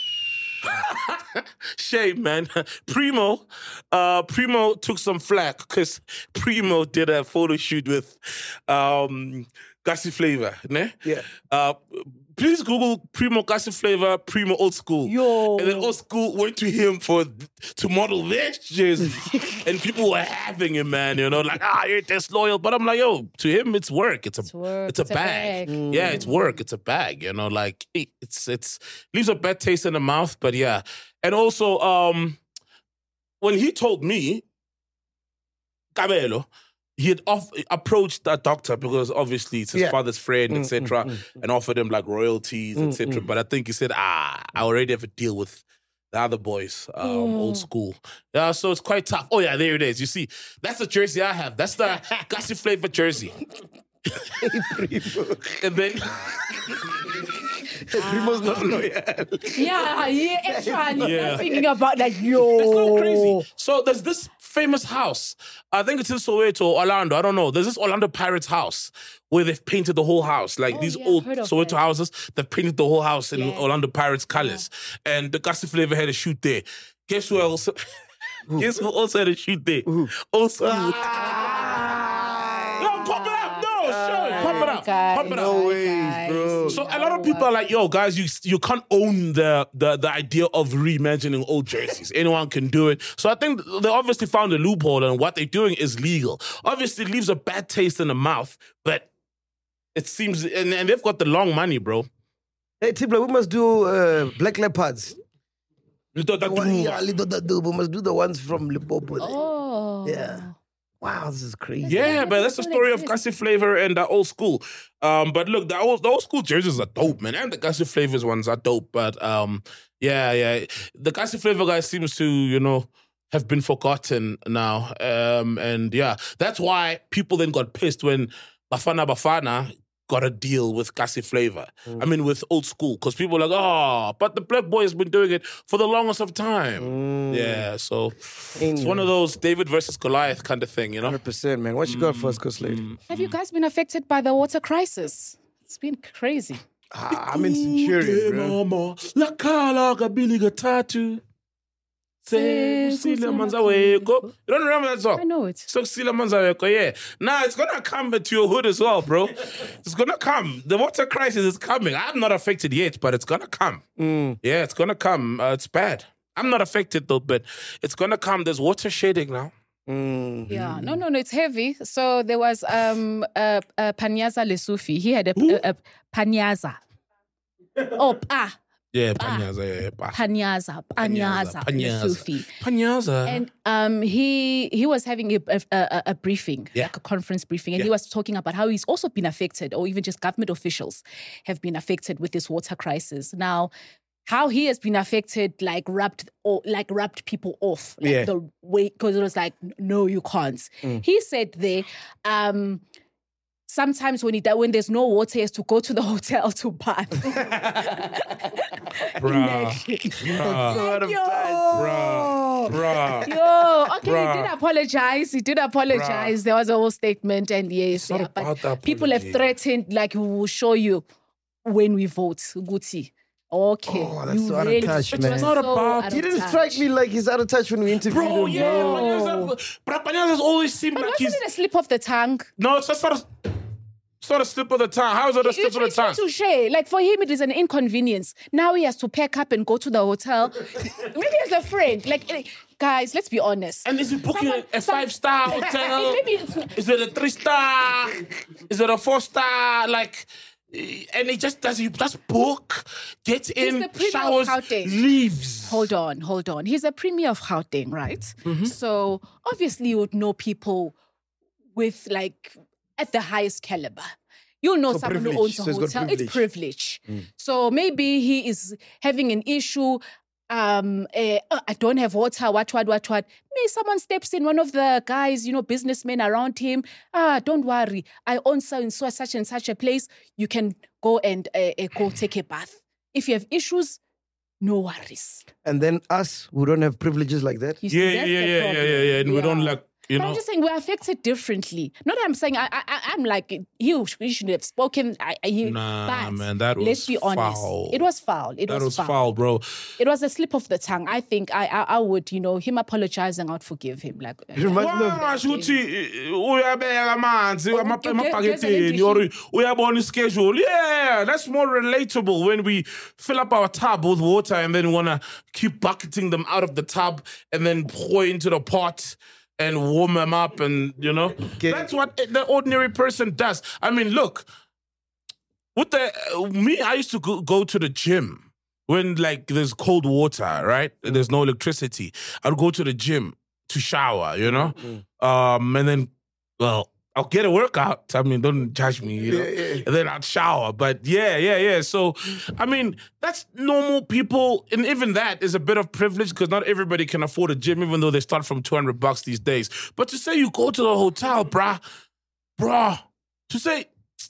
Shame, man. Primo, uh, Primo took some flack because Primo did a photo shoot with um, Kasi Flavor, ne? Yeah. Uh, please Google Primo Kasi Flavor, Primo Old School. Yo. And then Old School went to him for to model their jersey. And people were having him, man, you know, like, ah, you're disloyal. But I'm like, yo, to him, it's work. It's a, it's work. It's a It's a bag. bag. Yeah, it's work. It's a bag, you know, like, it- it's, it's, leaves a bad taste in the mouth, but yeah. And also, um, when he told me, Cabello, he had off, approached that doctor because obviously it's his Yeah. father's friend, Mm, et cetera, mm, mm, and offered him like royalties, Mm, et cetera. mm. But I think he said, ah, I already have a deal with the other boys, um, old school. Yeah, so it's quite tough. Oh yeah, there it is. You see, that's the jersey I have. That's the Kasi Flavor jersey. And then Primo's not loyal. Yeah, yeah, actually. Yeah. I'm thinking about that. Yo. That's so crazy. So there's this famous house. I think it's in Soweto, Orlando. I don't know. There's this Orlando Pirates house where they've painted the whole house. Like Oh, these yeah, old heard of Soweto that. houses, they've painted the whole house in Yeah. Orlando Pirates colors. And the Kasi Flavor had a shoot there. Guess who else? Guess who also had a shoot there? Old School. No, pop it up. No, show it. Pop it up. Pop it up. No ways, bro. So a lot of people are like, "Yo, guys, you you can't own the the the idea of reimagining old jerseys. Anyone can do it." So I think they obviously found a loophole, and what they're doing is legal. Obviously, it leaves a bad taste in the mouth, but it seems, and, and they've got the long money, bro. Hey, Tibla, we must do uh, Black Leopards. You thought that One- yeah, Little Dadu. We must do the ones from Limpopo. there. Oh. Yeah. Wow, this is crazy. Yeah, but that's the story of Kasi Flavor and the old school. Um, but look, the old, the old school jerseys are dope, man. And the Kasi Flavors ones are dope. But um, yeah, yeah. The Kasi Flavor guy seems to, you know, have been forgotten now. Um, and yeah, that's why people then got pissed when Bafana Bafana got a deal with Kasi Flavor. Mm. I mean, with old school. Because people are like, oh, but the Black Boy has been doing it for the longest of time. Mm. Yeah, so it's one of those David versus Goliath kind of thing, you know? one hundred percent, man. What you got for us, Koslady? Mm. Have you guys been affected by the water crisis? It's been crazy. Ah, I'm in Centurion, bro. La kala kabili gatatu. You don't remember that song? I know it. So Sila Manzaweko, yeah. Nah, it's gonna come to your hood as well, bro. It's gonna come. The water crisis is coming. I'm not affected yet, but it's gonna come. Mm. Yeah, it's gonna come. Uh, it's bad. I'm not affected though, but it's gonna come. There's water shedding now. Mm. Yeah, no, no, no, it's heavy. So there was um uh, uh Panyaza Lesufi. He had a, a, a Panyaza. Oh, ah. Yeah, Panyaza, yeah, yeah. Panyaza, Panyaza, Panyaza, Lesufi. Panyaza. And um, he he was having a, a, a, a briefing, Yeah. like a conference briefing, and Yeah. he was talking about how he's also been affected, or even just government officials have been affected with this water crisis. Now, how he has been affected, like rubbed or like rubbed people off, like Yeah. the way, because it was like, no, you can't. Mm. He said there, um, sometimes when he when there's no water, he has to go to the hotel to bath. Bruh. Bruh. Bruh. Bruh. Yo, okay, Bruh. he did apologize. He did apologize. There was a whole statement, and yes, not yeah, but about the people have apology. threatened, like, we will show you when we vote. Guti. Okay. Oh, that's You so out of really- touch, it man. was It's not so about- out He of didn't touch. strike me like he's out of touch when we interviewed Bro, him. yeah, bro. Panyaza, but Panyaza's always seemed But like wasn't he's... it a slip of the tongue? No, it's just not a... It's not a slip of the tongue. How is it a slip of the It's tongue? to share. Like, for him, it is an inconvenience. Now he has to pack up and go to the hotel. Maybe as a friend. Like, eh, guys, let's be honest. And is he booking Someone- a some- five-star hotel? Maybe it's Is it a three-star? Is it a four-star? Like, eh, and he just does, he just book, gets in, the premier of showers, Gauteng. leaves. Hold on, hold on. He's a premier of Gauteng, right? Mm-hmm. So obviously you would know people with like at the highest caliber. You'll know So someone who privilege. owns a So he's got hotel. It's privilege. privilege. So maybe he is having an issue. Um, eh, oh, I don't have water. What, what, what, what? Maybe someone steps in, one of the guys, you know, businessmen around him. Ah, don't worry. I own so and so such and such a place. You can go and uh, uh, go take a bath. If you have issues, no worries. And then us, who don't have privileges like that. You see, Yeah, yeah, that's yeah, the yeah, yeah, problem. yeah, yeah. And we don't like, you But know. I'm just saying we're affected differently. Not that I'm saying I, I, I'm like you. You should have spoken. I, I, you, Nah, but man, that let's was be honest. foul. It was foul. It That was, was foul. foul, bro. It was a slip of the tongue. I think I, I, I would, you know, him apologizing, I'd forgive him. Like, It reminds me of- Washo ukuthi uyabeka amanzi Oh, ama- okay, there's emabhaketheni an or uyabona schedule. Yeah, that's more relatable when we fill up our tub with water and then we want to keep bucketing them out of the tub and then pour into the pot and warm them up and, you know. That's what the ordinary person does. I mean, look, with the uh, me, I used to go, go to the gym when like there's cold water, right? There's no electricity. I'd go to the gym to shower, you know? Um, and then, well, I'll get a workout. I mean, don't judge me, you know? Yeah, yeah. And then I'd shower. But yeah, yeah, yeah. So, I mean, that's normal people. And even that is a bit of privilege because not everybody can afford a gym, even though they start from two hundred bucks these days. But to say you go to the hotel, bruh, bruh, to say,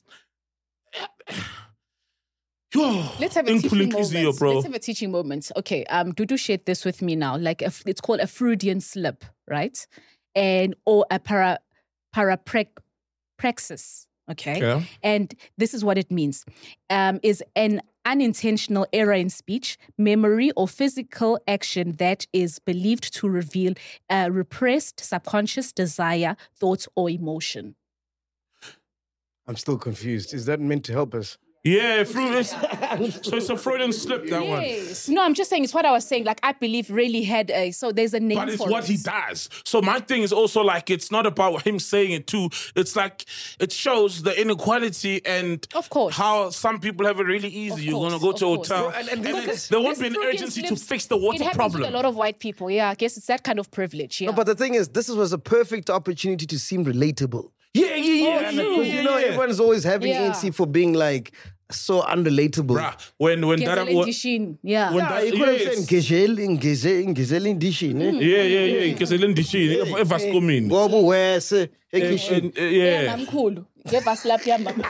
yo, Let's have a teaching Inkulinkiziyo, moment. bro. Let's have a teaching moment. Okay, um, Dudu shared this with me now. Like a, it's called a Freudian slip, right? And or a para parapraxis. Okay, Yeah. and this is what it means: um, is an unintentional error in speech, memory, or physical action that is believed to reveal a repressed subconscious desire, thought, or emotion. I'm still confused. Is that meant to help us? Yeah, Freudian. So it's a Freudian slip, that one. Yes. No, I'm just saying it's what I was saying. Like, I believe really had a, so there's a name But it's for what it. he does. So my thing is also like, it's not about him saying it too. It's like, it shows the inequality and of course how some people have it really easy. You're going to go to a hotel. And- and and look then at- there won't be an Freudian urgency to slips, fix the water it happens problem. with a lot of white people. Yeah, I guess it's that kind of privilege. Yeah. No, but the thing is, this was a perfect opportunity to seem relatable. Yeah, yeah, yeah. Because, you know, everyone's always having Yeah. A N C for being like so unrelatable. Bruh, when when that Gezelle Ndishini, yeah. when Yeah, that- you could have yes. said Ngezelle, Ngezelle, Ngezelle Ndishini, eh? Yeah, yeah, yeah. Because they didn't see Vascomin. Ngoba wese, ekishini. Yeah. Mamkhulu. Give us lap, yeah, mam.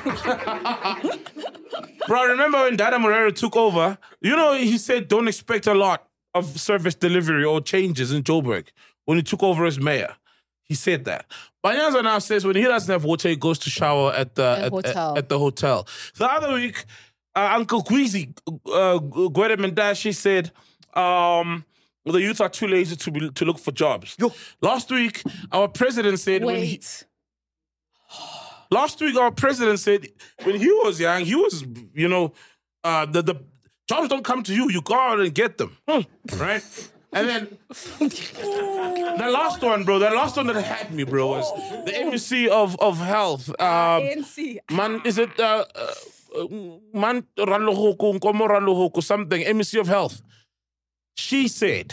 Bro, remember when Dada Moreira took over? You know, he said don't expect a lot of service delivery or changes in Joburg when he took over as mayor. He said that. Banyaza now says when he doesn't have water, he goes to shower at the, at, hotel. At, at the hotel. The other week, uh, Uncle Kweezy, uh, Gwede Mendashi said, um, the youth are too lazy to be, to look for jobs. Yo. Last week, our president said when he, Wait. Last week, our president said when he was young, he was, you know, uh, the, the jobs don't come to you. You go out and get them. Right? And then the last one, bro, the last one that had me, bro, was the M C of, of health. Um, A N C. man, is it uh, uh, Man Ralohoko, Nkomo Ralohoko, something, M C of health. She said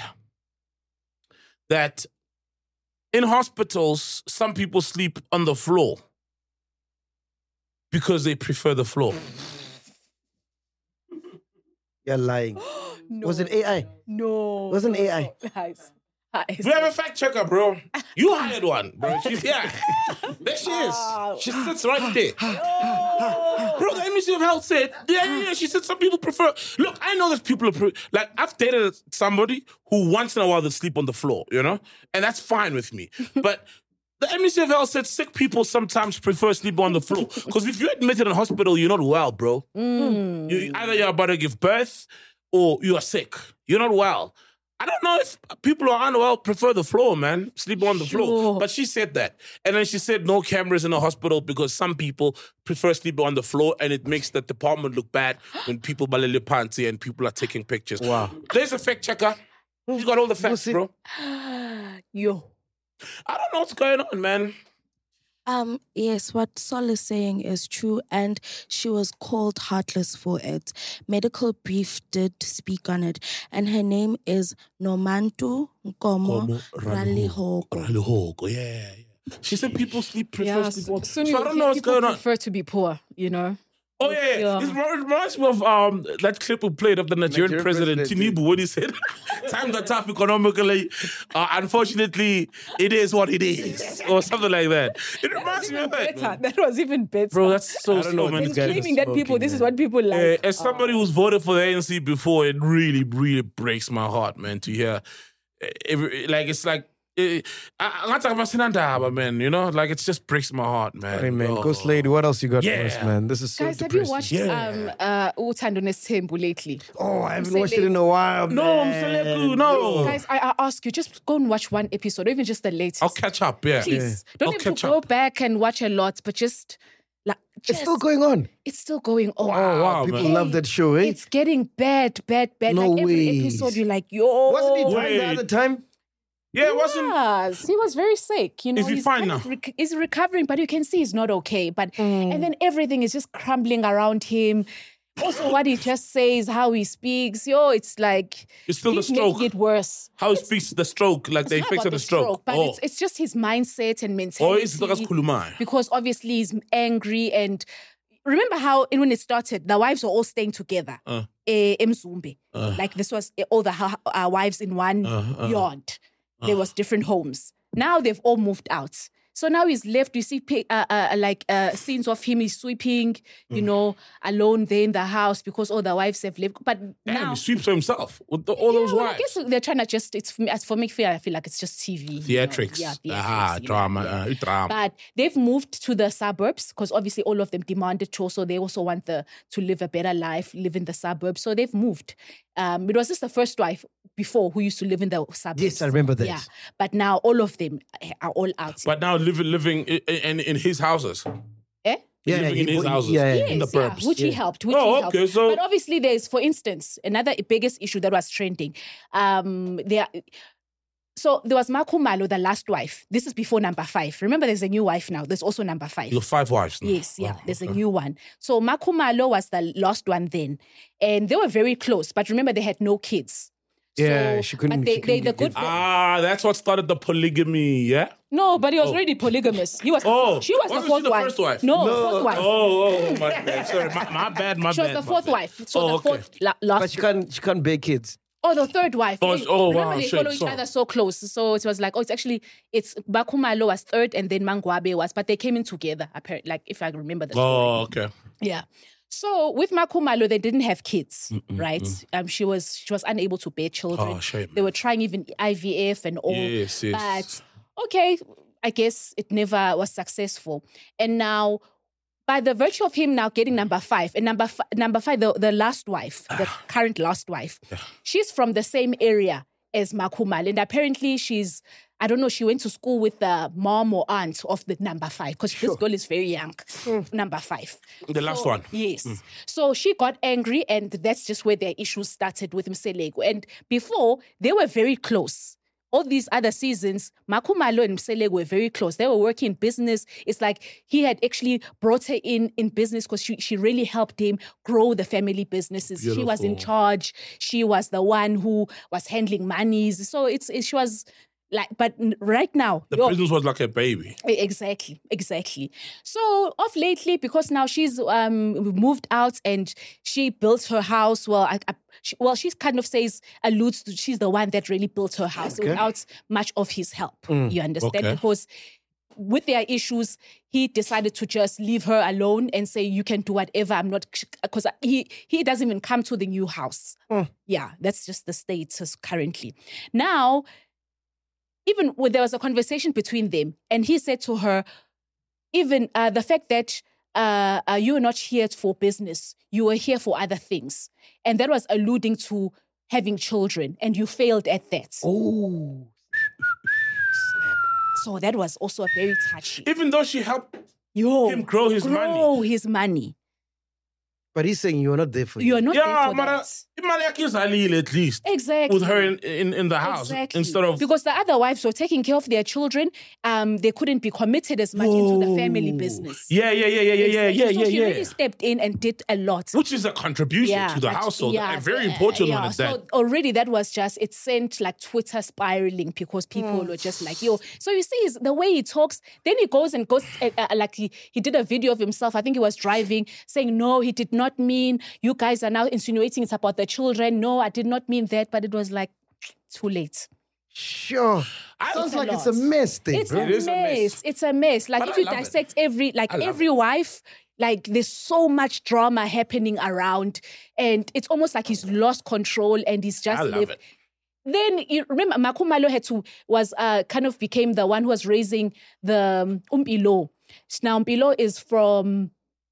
that in hospitals, some people sleep on the floor because they prefer the floor. You're lying. No. Was it A I? No. Wasn't A I? Guys. Guys. We have a fact checker, bro. You hired one, bro. She's here. There she is. She sits right there. Bro, the M C of Health said, yeah, yeah, yeah. She said some people prefer. Look, I know there's people who pre- like I've dated somebody who once in a while they sleep on the floor, you know, and that's fine with me. But the M C of Health said sick people sometimes prefer sleeping on the floor because if you're admitted in a hospital, you're not well, bro. Mm. You, either you're about to give birth or you are sick. You're not well. I don't know if people who are unwell prefer the floor, man. Sleep on the floor. Sure. But she said that. And then she said no cameras in the hospital because some people prefer sleeping on the floor and it makes the department look bad when people balele panty and people are taking pictures. Wow. There's a fact checker. She's got all the facts, bro. Yo. I don't know what's going on, man. Um, yes, what Sol is saying is true, and she was called heartless for it. Medical Brief did speak on it, and her name is Nomantu Nkomo Ralihoko. Ralihoko, yeah, yeah. She said people sleep prefer Yeah, sleep on. soon So you I don't hear know what's people going on. prefer to be poor, you know? Oh yeah, yeah. Yeah. It reminds me of um, that clip we played of the Nigerian, Nigerian president, president, Tinubu when he said, "Times are tough economically. Uh, unfortunately, it is what it is," or something like that. It reminds me of that, Better. man. That was even better. Bro. That's so I don't know slow, what man. this He's guy is claiming that people, smoking, this is man. what people like. Uh, as somebody who's voted for the A N C before, it really, really breaks my heart, man, to hear. uh, Every, like it's like. Uh, I, I talk about man, you know, like it just breaks my heart, man. Hey, man. Oh. Ghost Lady, what else you got Yeah. for us, man? This is so Guys, have you depressing. watched Yeah. um, uh, Uthando Nesembu lately? Oh, I haven't Msele- watched it in a while, No, man. Mseleku, no. Guys, I, I ask you, just go and watch one episode, or even just the latest. I'll catch up, yeah. Please. I'll Don't have to catch go up. back and watch a lot, but just like It's still going on. It's still going on. Oh, wow. People man. love that show, eh? It's getting bad, bad, bad. No like every ways. episode, you're like, yo. Wasn't he trying Wait. the other time? Yeah, it wasn't. Yes, he was very sick. You know, Is he he's fine kind of now? rec- he's recovering, but you can see he's not okay. But and then everything is just crumbling around him. Also, what he just says, how he speaks, yo, it's like It's still the he's making stroke. it worse. How he speaks the stroke, like they It's not fix about it the the stroke. but oh. it's it's just his mindset and Oh, mentality. it's the Kulumai. Because obviously he's angry and remember how when it started, the wives were all staying together. Uh. Eh, Mzumbe. Like this was eh, all the ha- uh, wives in one Uh, uh. yard. There was different homes. Now they've all moved out. So now he's left. You see, pi- uh, uh, like uh, scenes of him is sweeping, you know, alone there in the house because all the wives have left. But Damn, now, he sweeps for himself with the, all yeah, those well, I wives. guess they're trying to just. It's for me, as for me, feel I feel like it's just T V, you know. Theatrics. Yeah, theatrics, Ah, yeah, drama. yeah. Uh, drama. But they've moved to the suburbs because obviously all of them demanded to. So they also want the to live a better life, live in the suburbs. So they've moved. Um, it was just the first wife before who used to live in the suburbs. Yes, I remember that. Yeah, but now all of them are all out. But now living living in, in, in his houses. Eh? Yeah, living he in his bought- houses yeah, yeah. in the Yes, yeah, burbs. which he Yeah. helped. Which Oh, he helped. okay, so- but obviously, there's, for instance, another biggest issue that was trending. Um, there. So there was Makhumalo, the last wife. This is before number five. Remember, there's a new wife now. There's also number five. You have five wives now. Yes, yeah. Oh, There's okay. a new one. So Makhumalo was the last one then, and they were very close. But remember, they had no kids. Yeah, So- she couldn't- But they, she they couldn't the get good. Ah, that's what started the polygamy, yeah? No, but he was Oh. already polygamous. He was. Oh, she was wasn't the she fourth the one. first wife? No, No. fourth wife. Oh, oh, my bad. Sorry, my, my bad, my she was bad. the my fourth bad. wife. So Oh, the okay. fourth la- last. But she can't, she can't bear kids. Oh, the third wife. Oh, They- oh, remember wow, they shit, follow each sorry. other so close. So it was like, oh, it's actually it's Makhumalo was third, and then Mangwabe was, but they came in together. Apparently, like if I remember the story. Oh, okay. Yeah. So with Makhumalo, they didn't have kids, right? Um, she was she was unable to bear children. Oh, shame. They were trying even I V F and all. Yes, yes. But okay, I guess it never was successful. And now, by the virtue of him now getting number five, and number f- number five, the, the last wife, the current last wife, she's from the same area as Makhumalo, and apparently she's. I don't know, she went to school with the mom or aunt of the number five, because this girl is very young, number five. The last So- one. Yes. So she got angry, and that's just where their issues started with Mselego. And before, they were very close. All these other seasons, Makhumalo and Mselego were very close. They were working in business. It's like he had actually brought her in in business because she, she really helped him grow the family businesses. She was in Beautiful. charge. She was the one who was handling monies. So it's it, she was like, but n- right now, The yo- business was like a baby. Exactly, exactly. So off lately, because now she's um moved out and she built her house. Well, I, I, she, well, she kind of says alludes to she's the one that really built her house Okay. without much of his help. Mm, You understand? okay. Because with their issues, he decided to just leave her alone and say, "You can do whatever. I'm not," because he he doesn't even come to the new house. Yeah, that's just the status currently. Now, even when there was a conversation between them, and he said to her, even uh, the fact that uh, uh, you are not here for business, you are here for other things. And that was alluding to having children, and you failed at that. Oh. So that was also very touchy. Even though she helped Yo, him grow his money. grow his money. But he's saying you're not there for You are not Yeah, there for Mara, that. Imali is Halil at least. Exactly. With her in, in, in the house. Exactly. Instead of. Because the other wives were taking care of their children, um, they couldn't be committed as much into the family business. Yeah, yeah, yeah, yeah, yeah, yeah, yeah, so yeah, she yeah. really stepped in and did a lot. Which is a contribution to the but- household. yeah, a very uh, important yeah, one at that. So already that was just, it sent like Twitter spiraling because people Mm. were just like, yo. So you see his, the way he talks, then he goes and goes, uh, uh, like he, he did a video of himself, I think he was driving, saying, no, he did not mean, you guys are now insinuating it's about the children. No, I did not mean that, but it was like, too late. Sure. Sounds a like it's a lot. mess thing. It's bro. a mess. It's a mess. Like But if I you love it. dissect every, like I love every wife, like there's so much drama happening around, and it's almost like he's lost control and he's just I love lived. it. Then you remember Makhumalo had to was uh, kind of became the one who was raising the um, Umpilo. Now Umpilo is from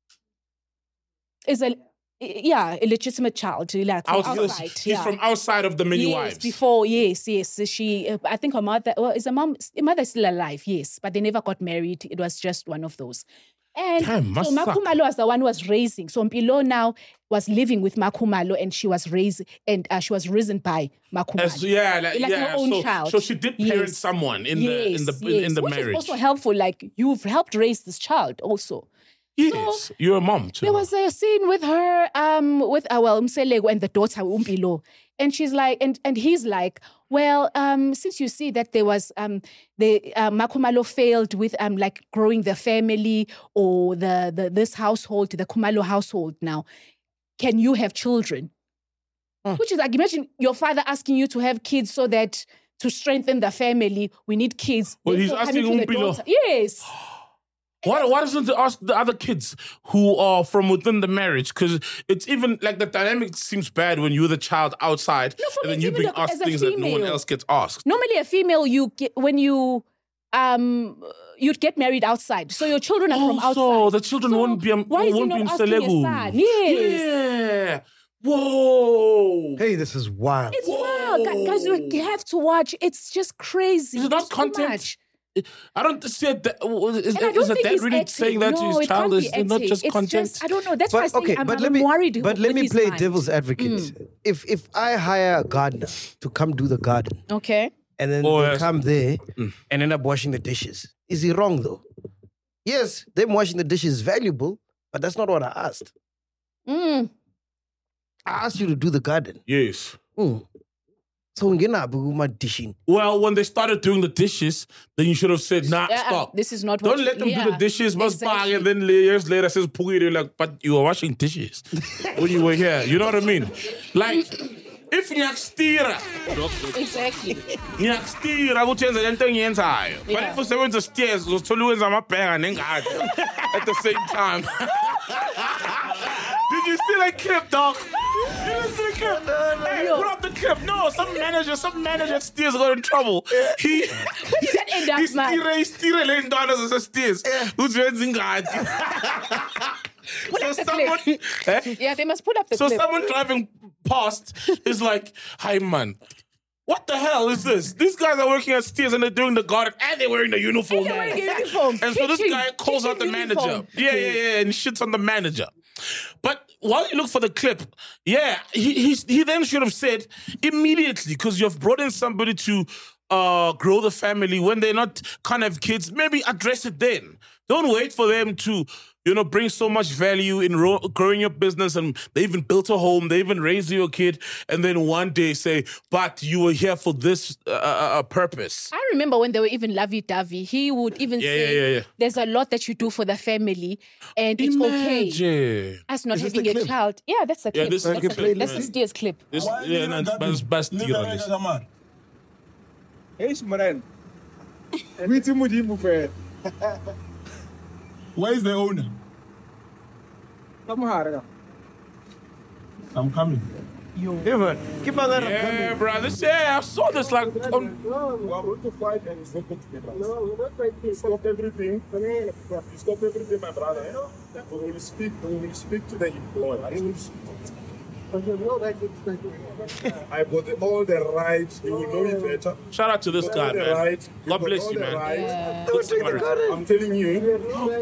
is a yeah a legitimate child, like from Out- outside. She's yeah. from outside of the many yes, wives. before, yes, yes. She, uh, I think her mother, well, is her mom, her mother still alive, yes, but they never got married. It was just one of those. And Damn, must so suck. Makhumalo was the one who was raising. So Mpilo now was living with Makhumalo, and she was raised, and uh, she was risen by Makhumalo. As- yeah, like, Like yeah. her own so, child. so she did parent Yes. someone in the in the Yes, in, yes. in the Which marriage. is also helpful. Like you've helped raise this child also. Yes, you're a mom too. There was a scene with her, um, with uh, well, Mselego and the daughter Umpilo, and she's like, and and he's like, well, um, since you see that there was um, the uh, Makhumalo failed with um, like growing the family or the the this household, the Khumalo household now, can you have children? Which is like, imagine your father asking you to have kids so that to strengthen the family, we need kids. Well, he's Therefore, asking coming to the Umpilo. daughter- Yes. Why, why doesn't they ask the other kids who are from within the marriage? Because it's even like the dynamic seems bad when you're the child outside No, for and me, then it's you're even being like asked as a things that no one female. else gets asked. Normally, a female, you get, when you um you'd get married outside, so your children are from outside. So the children So won't be um, why is he won't not be in asking his Selegu. son? Yes. Yeah. Whoa. Hey, this is wild. It's wild, Gu- guys. You have to watch. It's just crazy. Is it not It's too content? much. I don't see it. That, is, And I that, don't is it think that he's really acting. saying that to No, his it child? can't Is be it not acting. just It's content? just- I don't know. That's why I But say okay, I'm, but I'm let me worried. but let with me his play mind. devil's advocate. Mm. If if I hire a gardener to come do the garden, Okay. and then Oh, they yes. come there Mm. and end up washing the dishes, is he wrong though? Yes, them washing the dishes is valuable, but that's not what I asked. Mm. I asked you to do the garden. Yes. Mm. So my dishing. Well, when they started doing the dishes, then you should have said, nah, Uh-uh, stop. This is not what Don't you- let them do yeah, the dishes, must exactly. bang, and then years later says, Poogie, they're like, but you were washing dishes when you were here. You know what I mean? Like, if nyak stira, Exactly. nyak stira, kuchenza lento enyenzayo. But Yeah. if usebenza stairs, uzothola wenza amabheka nengadi at the same time. Did you see that clip, dog? You didn't see the clip? Hey, put up the clip. No, some manager, some manager at Steers got in trouble. He Where did that end up, He's man? still still laying down as a Steers. Who's raising God? Put So up the someone, clip. eh? Yeah, they must put up the So clip. someone driving past is like, "Hi, man. What the hell is this? These guys are working at Steers and they're doing the garden and they're wearing the uniform. And they're wearing man." a uniform. And so this Kitchen- guy calls out the kitchen manager. uniform. Yeah, yeah, yeah, and shits on the manager. But while you look for the clip, yeah, he he's, he then should have said immediately, because you've brought in somebody to uh, grow the family when they're not can't have kids. Maybe address it then. Don't wait for them to, you know, bring so much value in ro- growing your business, and they even built a home, they even raised your kid, and then one day say, "But you were here for this uh, uh, purpose." I remember when they were even lovey-dovey, he would even Yeah, say, yeah, yeah, yeah. there's a lot that you do for the family, and it's okay. Imagine. Us not Is this having the a clip? child. Yeah, that's a Yeah, clip. this is that's the a clip, clip. That's the right. Steers clip. This, yeah, no, it's best this. Hey, Shmaran. Wait, Mudimu, friend. Where is the owner? Come here. I'm coming. Yeah, man. Keep on that. Yeah, bro. This, yeah, I saw this like. On, We are going to fight and stop it together. No, we're not trying to stop everything. Stop everything, my brother. We will speak. We will speak to the employer. We will speak. I got the, all the rights. You will know it better. Shout out to this All guy, the man. rights. God got bless all you, the man. rights. Yeah. Good Samaritan. I'm telling you.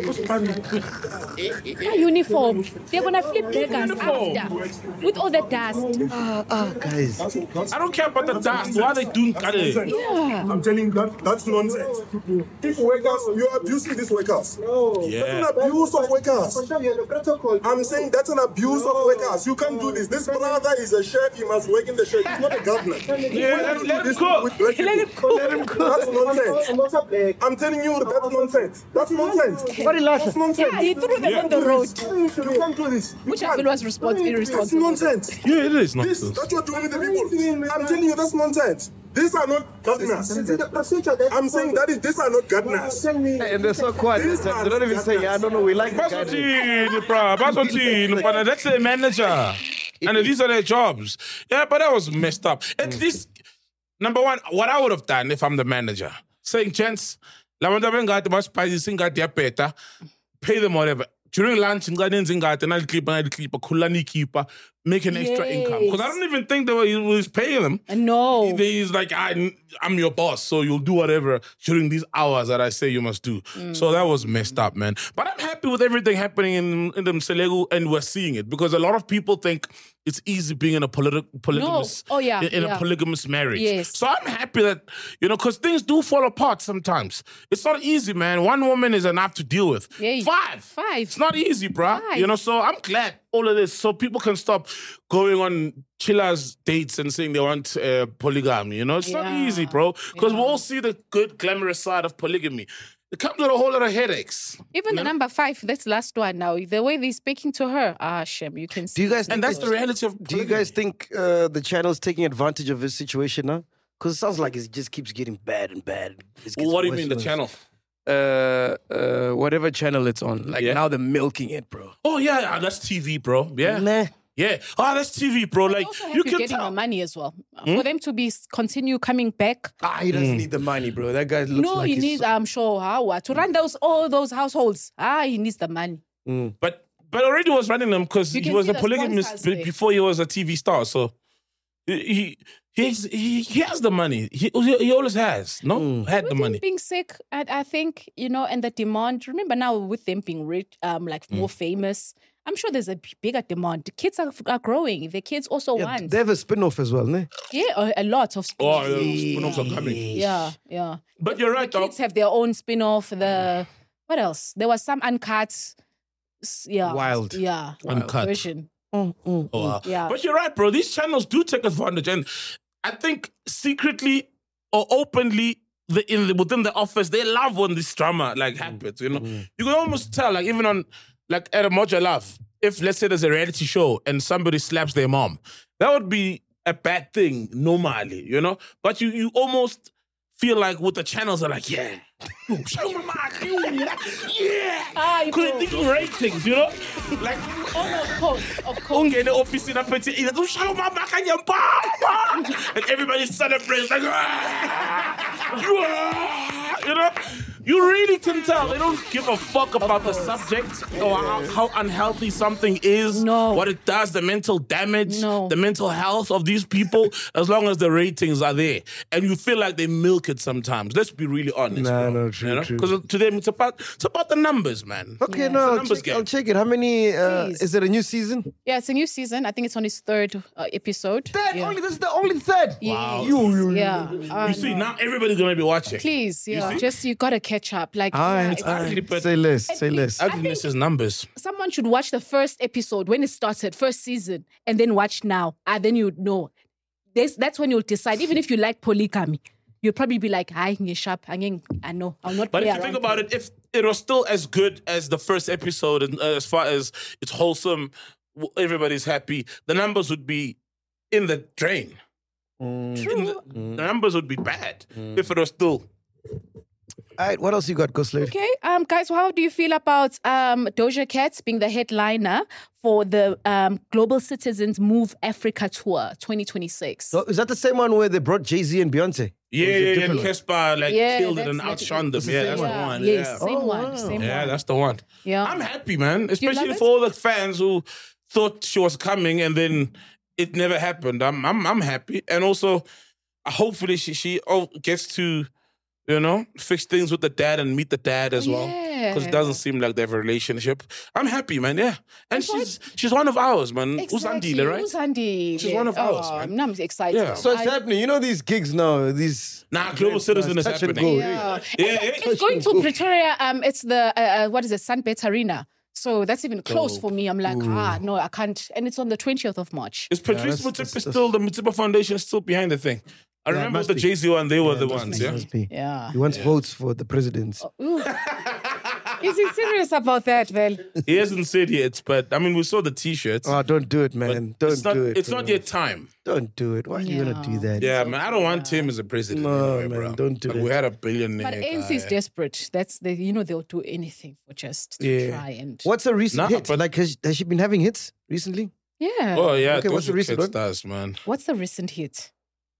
A uniform. They're gonna flip beggars after with all the dust. Ah, ah, guys. I don't care about the dust. Why are they doing that? Yeah. I'm telling you that that's nonsense. If workers, you're abusing these workers. Yeah. That's an abuse of workers. I'm saying that's an abuse of workers. You can't do this. This brother is a chef. He must work in the chef. He's not a governor. Yeah, let, let him go. With black Let him people. go. Let him go. That's nonsense. I'm telling you, that's nonsense. That's nonsense. That's nonsense. Yeah, he threw them on the road. You can't do this. You Which I can't. feel was respons- That's irresponsible. nonsense. Yeah, it is This, nonsense. that's what you're doing with the people. I'm telling you, that's nonsense. These are not gardeners. I'm saying that is, these are not gardeners. And they're so quiet. These They're are not even saying, I don't know, we like the guy. Basotini, bro. Basotini, but that's the manager. And these are their jobs. Yeah, but that was messed up. At least, number one, what I would have done if I'm the manager, saying, gents, pay them whatever. During lunch, I'll keep keep make an extra Yes. income. Because I don't even think they were, he was paying them. No. He's like, I, I'm your boss, so you'll do whatever during these hours that I say you must do. Mm. So that was messed up, man. But I'm happy with everything happening in, in the Mselegu, and we're seeing it. Because a lot of people think it's easy being in a politi- polygamous, No. Oh, yeah, in, in yeah. a polygamous marriage. Yes. So I'm happy that, you know, because things do fall apart sometimes. It's not easy, man. One woman is enough to deal with. Yeah. Five. Five. It's not easy, bruh. Five. You know, so I'm glad all of this, so people can stop going on chillers dates and saying they want uh, polygamy. You know, it's not Yeah. easy, bro. Because we Yeah. all see the good, glamorous side of polygamy. It comes with a whole lot of headaches. Even the number five, that's the last one now. The way they're speaking to her, ah, Shem, you can see. Do you guys think And that's that- the reality of Do you polygamy. guys think uh, the channel's taking advantage of this situation now? Because it sounds like it just keeps getting bad and bad. It gets What do you worse mean, the and worse. channel? Uh, uh, whatever channel it's on. Like Yeah. now they're milking it, bro. Oh, yeah, yeah, that's T V, bro. Yeah. Nah. Yeah. Oh, that's T V, bro. Like, Also you happy can getting tell. the money as well. Hmm? For them to be continue coming back. Ah, he doesn't need the money, bro. That guy looks No, like he he's needs, so- I'm sure, how, what, to run those all those households. Ah, he needs the money. Mm. But but already was running them because You he can was see a the polygamist sponsors be- there. before he was a T V star. So He he he's, he, he has the money. He he always has. No, had the money. Being sick, I, I think, you know, and the demand. Remember now with them being rich, um, like more famous. I'm sure there's a bigger demand. The kids are, are growing. The kids also Yeah, want. they have a spin-off as well, ne? Yeah, a, a lot of Oh, spin-offs. yeah, spin-offs are coming. Yeah, yeah. But you're right, The though. kids have their own spin-off. The what else? There was some uncut. s- Yeah, Wild. Yeah, Uncut. version. Oh, wow. Yeah. But you're right, bro. These channels do take advantage, and I think secretly or openly, the, in the, within the office, they love when this drama like happens. You know, you can almost tell, like even on like at a Moja Love, if let's say there's a reality show and somebody slaps their mom, that would be a bad thing normally, you know. But you you almost feel like with the channels are like, yeah, show my mom, yeah, because they're thinking ratings, you know, like. Oh, of course, of course. Ungene office na phethe ina ushaya mama kanye mpapa and everybody celebrates like ah, you know, you really can tell they don't give a fuck about the subject or how, how unhealthy something is, no, what it does, the mental damage, no, the mental health of these people, as long as the ratings are there, and you feel like they milk it sometimes. Let's be really honest. Nah, bro. no, true, you know? true. Because to them it's about it's about the numbers, man. Okay, It's no, a I'll numbers check, game. I'll check it. How many, uh, is it a new season? Yeah, it's a new season. I think it's on its third uh, episode. Third? Yeah. Only, this is the only third? Wow. You, you, you. Yeah. I You see, know. now everybody's gonna be watching. Please, You yeah. see? Just you gotta catch up. Like, All yeah, right, it's- all right. Say less, say less. Ugliness is numbers. someone should watch the first episode when it started, first season, and then watch now. And then you would know. This, that's when you'll decide. Even if you like polygamy, you'll probably be like, "Hi, sharp. I know. I'll not." But play if you think around." about it, if it was still as good as the first episode, and uh, as far as it's wholesome, w- everybody's happy, the numbers would be in the drain. In the, the numbers would be bad if it was still. All right, what else you got, Ghost Lady? Okay, um, guys, how do you feel about um, Doja Cat being the headliner for the um, Global Citizens Move Africa Tour twenty twenty-six? So is that the same one where they brought Jay-Z and Beyonce? Yeah, Or is it yeah, yeah. different And one? Kespa like Yeah, killed it that's and like- outshone them. it's the Yeah, same that's the one. one. Yes, yeah. same one, same Yeah, one. that's the one. Yeah. I'm happy, man. you Especially love for it? all the fans who thought she was coming and then it never happened. I'm I'm I'm happy. And also hopefully she she oh, gets to, you know, fix things with the dad and meet the dad as well. Because it doesn't seem like they have a relationship. I'm happy, man. Yeah. And she's she's one of ours, man. Exactly. Uzandile, right? Uzandile. She's one of ours, Oh, man. now I'm excited. Yeah. So it's I- happening. You know these gigs now, these... Nah, Global Citizen is touch and happening. go. Yeah. Yeah, It's, yeah. it's going to Pretoria. Um, it's the uh, uh, what is it, Sunbet Arena. So that's even close Oh. for me. I'm like, ah, no, I can't. And it's on the twentieth of March. Is Patrice Motsepe still, the Motsepe Foundation is still behind the thing? I Yeah, it remember must the be. Jay-Z one, they were Yeah, the it must ones, be, yeah? must be. Yeah. He wants votes for the presidents. Ooh. Is he serious about that, Vel? He hasn't said yet, but I mean, we saw the T-shirts. Oh, don't do it, man. Don't it's not, do it. It's not bro. yet time. Don't do it. Why are you going to do that? Yeah, man, I don't want him as a president. No, anyway, man, bro. don't do like, that. We had a billionaire But A N C is guy. desperate. That's the you know they'll do anything for just to Yeah. try and What's a recent Nah, hit? but- Like, has, has she been having hits recently? yeah. Oh, yeah. Okay, what's the Doja recent Cat one? stars, man. What's the recent hit?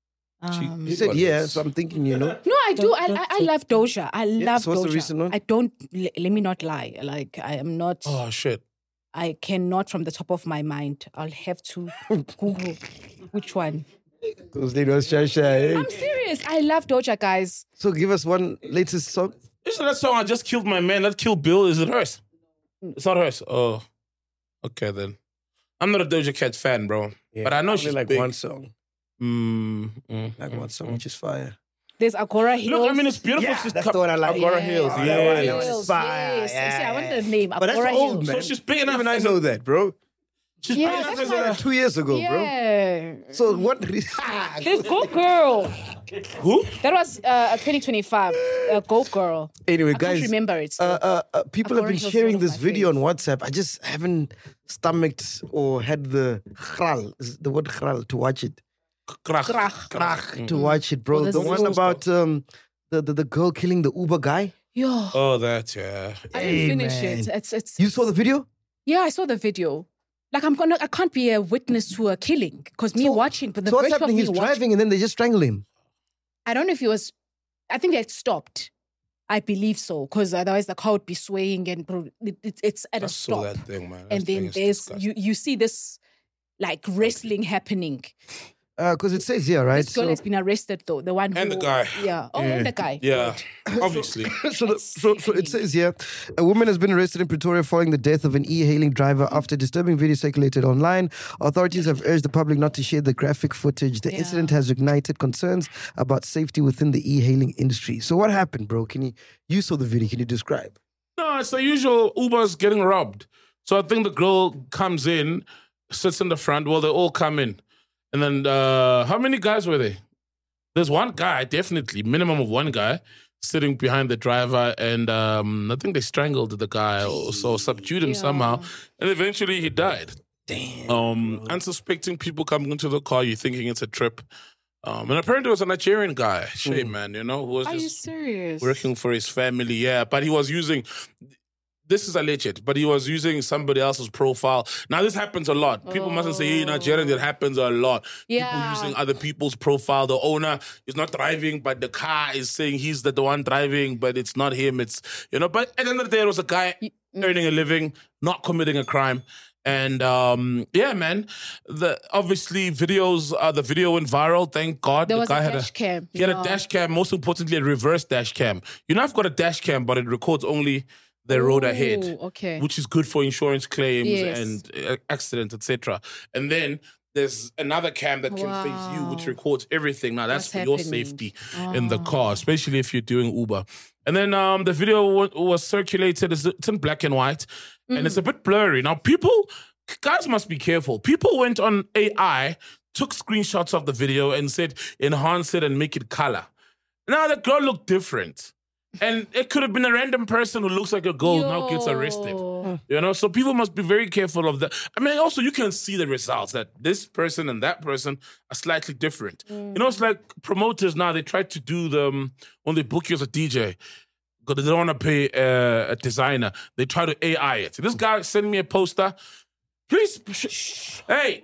Um, You said yeah, so I'm thinking, you know. No, I do. I, I, I love Doja. I love so what's Doja. the recent one? I don't. l- let me not lie. Like I am not. Oh, shit. I cannot from the top of my mind. I'll have to Google which one. Those lady was shy, shy. eh? I'm serious. I love Doja, guys. So give us one latest song. Isn't that song I just killed my man? That killed Bill. Is it hers? It's not hers. Oh, okay then. I'm not a Doja Cat fan, bro. but I know only she's like big. one song. Mm, mm, Like mm, one song, mm. which is fire. There's Agora Hills. Look, I mean, it's beautiful. Yeah, she's that's co- the one I like. Agora Yeah. Hills. Agora Yeah, that yeah. one is Hills, fire. yes. Yeah, See, I yeah. wanted the name. But that's Agora old, Hills. man. So she's big enough. Even I as know a- that, bro. She's Yeah, big enough that's as a- Like two years ago, bro. Yeah. So what? There's Go Girl. Who? That was uh, twenty twenty-five. Uh, Go Girl. Anyway, I guys, can't remember it. Uh, uh, uh, people have Agora been Hills is sharing one of this my video on WhatsApp. I just haven't stomached or had the khral, is the word khral, to watch it. Krach. Krach. Krach, to watch it, bro. Oh, the there's one no- about um, the, the the girl killing the Uber guy. Yo, Oh, that, yeah. I Hey, didn't finish man. it. It's it's. You saw the video? Yeah, I saw the video. Like I'm gonna, I can't be a witness to a killing because me watching, but the so what's virtue of happening? me He's watching, driving and then they just strangle him. I don't know if he was. I think they stopped. I believe so because otherwise the car would be swaying and bro, it, it, it's at I a saw stop. that thing, man. And That thing then is there's disgusting. you you see this like wrestling happening, Because it says here, right? This girl so- has been arrested, though. The one And who, the guy. Yeah. Oh, and the guy. Yeah, obviously. So, the, so, so it says here, a woman has been arrested in Pretoria following the death of an e-hailing driver after disturbing video circulated online. Authorities have urged the public not to share the graphic footage. The Yeah. incident has ignited concerns about safety within the e-hailing industry. So what happened, bro? Can you, you saw the video, can you describe? No, it's the usual Uber's getting robbed. So I think the girl comes in, sits in the front. Well, they all come in. And then, uh, how many guys were there? There's one guy, definitely, minimum of one guy, sitting behind the driver. And um, I think they strangled the guy or so subdued him Yeah. somehow. And eventually he died. Damn. Um, unsuspecting people coming into the car, you're thinking it's a trip. Um, and apparently it was a Nigerian guy, Shay, man, you know, who was Are you just serious? working for his family. Yeah, but he was using... This is alleged, but he was using somebody else's profile. Now, this happens a lot. People mustn't say, hey, Nigerian, it happens a lot. Yeah. People using other people's profile. The owner is not driving, but the car is saying he's the, the one driving, but it's not him. It's, you know, but at the end of the day, it was a guy earning a living, not committing a crime. And um, yeah, man, the obviously videos, uh, the video went viral. Thank God. There the was guy a had dash cam. He had Yeah. a dash cam. Most importantly, a reverse dash cam. You know, I've got a dash cam, but it records only the road ahead, Ooh, okay. which is good for insurance claims Yes. and uh, accidents, et cetera. And then there's another cam that can face you, which records everything. Now that's What's for your happening? safety in the car, especially if you're doing Uber. And then um, the video w- was circulated. It's, it's in black and white, and it's a bit blurry. Now people, guys, must be careful. People went on A I, took screenshots of the video, and said enhance it and make it color. Now the girl looked different. And it could have been a random person who looks like a girl now gets arrested. You know, so people must be very careful of that. I mean, also you can see the results that this person and that person are slightly different. You know, it's like promoters now, they try to do the, um, when they book you as a D J, because they don't want to pay uh, a designer, they try to A I it. This guy sent me a poster. Please, sh- hey.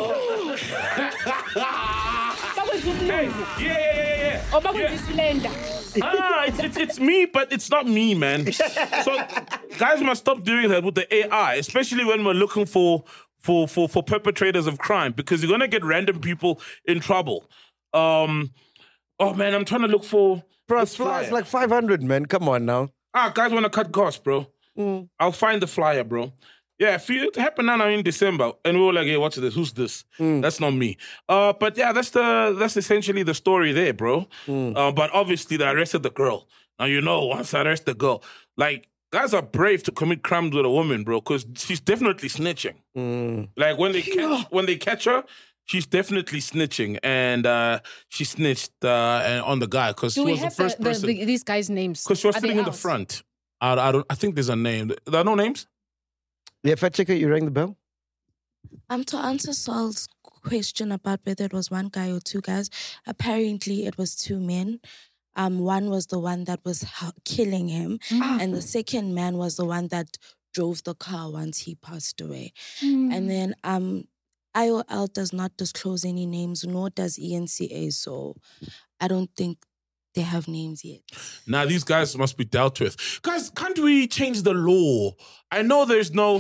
Hey, yeah, yeah, yeah, yeah. Oh, yeah. Ah, it's, it's it's me, but it's not me, man. So guys must stop doing that with the A I, especially when we're looking for for for for perpetrators of crime, because you're gonna get random people in trouble. Um, oh man, I'm trying to look for. Bro, it's fly- it's like five hundred, man. Come on now. Ah, guys want to cut costs, bro. I'll find the flyer, bro. Yeah, if it happened now in December, and we were like, "Hey, what's this? Who's this?" That's not me. Uh, but yeah, that's the that's essentially the story there, bro. Uh, but obviously, they arrested the girl. Now you know, once I arrest the girl, like guys are brave to commit crimes with a woman, bro, because she's definitely snitching. Like when they catch when they catch her, she's definitely snitching, and uh, she snitched uh, and- on the guy because she Do we was the have first the, the, person. the, these guys' names? Because she was Are they sitting in the out? front. I, I don't. I think there's a name. There are no names. Yeah, fact checker, you rang the bell? Um, to answer Saul's question about whether it was one guy or two guys, apparently it was two men. Um, one was the one that was h- killing him, and the second man was the one that drove the car once he passed away. And then um, I O L does not disclose any names, nor does E N C A. So I don't think they have names yet. Now these guys must be dealt with. Guys, can't we change the law? I know there's no.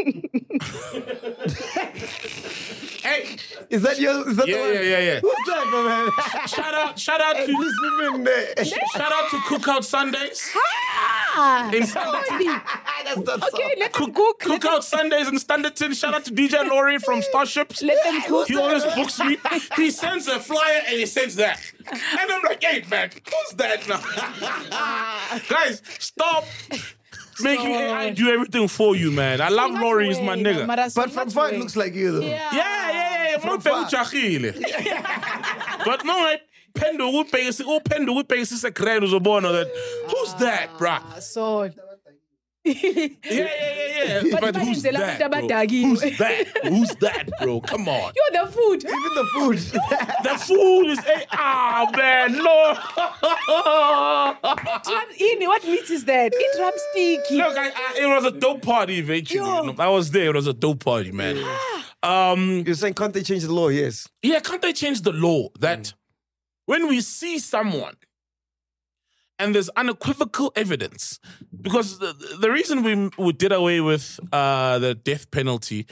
Hey, is that your? Is that yeah, the one? yeah, yeah, yeah. Who's that, my man? Shout out, shout out Hey, to listen in there. shout out to Cookout Sundays. Ah, In sorry. That's not Okay, let them Cook, cook. Cookout Sundays in Standerton. Shout out to D J Laurie from Starships. Let them cook. He always books me. He sends a flyer and he sends that. And I'm like, hey, man, who's that now? Guys, stop making A I do everything for you, man. I love Laurie, he's my nigga. But from far, it looks like you, though. Yeah. Yeah, yeah, yeah. From From far. But no, I pendo upegisi, oh pendo upegisi sekren uzobona that. Who's that, bruh? So. Yeah, yeah, yeah, yeah. But But who's imagine that, the bro? Abadagi. Who's that? Who's that, bro? Come on. You're the food. Even the food. The food is a ah man, no. Drum- Ini, what meat is that? It drum sticky. Look, I, I, it was a dope party eventually. Yo. You know, I was there. It was a dope party, man. Um, You're saying, can't they change the law? Yes. yeah, can't they change the law that when we see someone and there's unequivocal evidence, because the, the reason we we did away with uh, the death penalty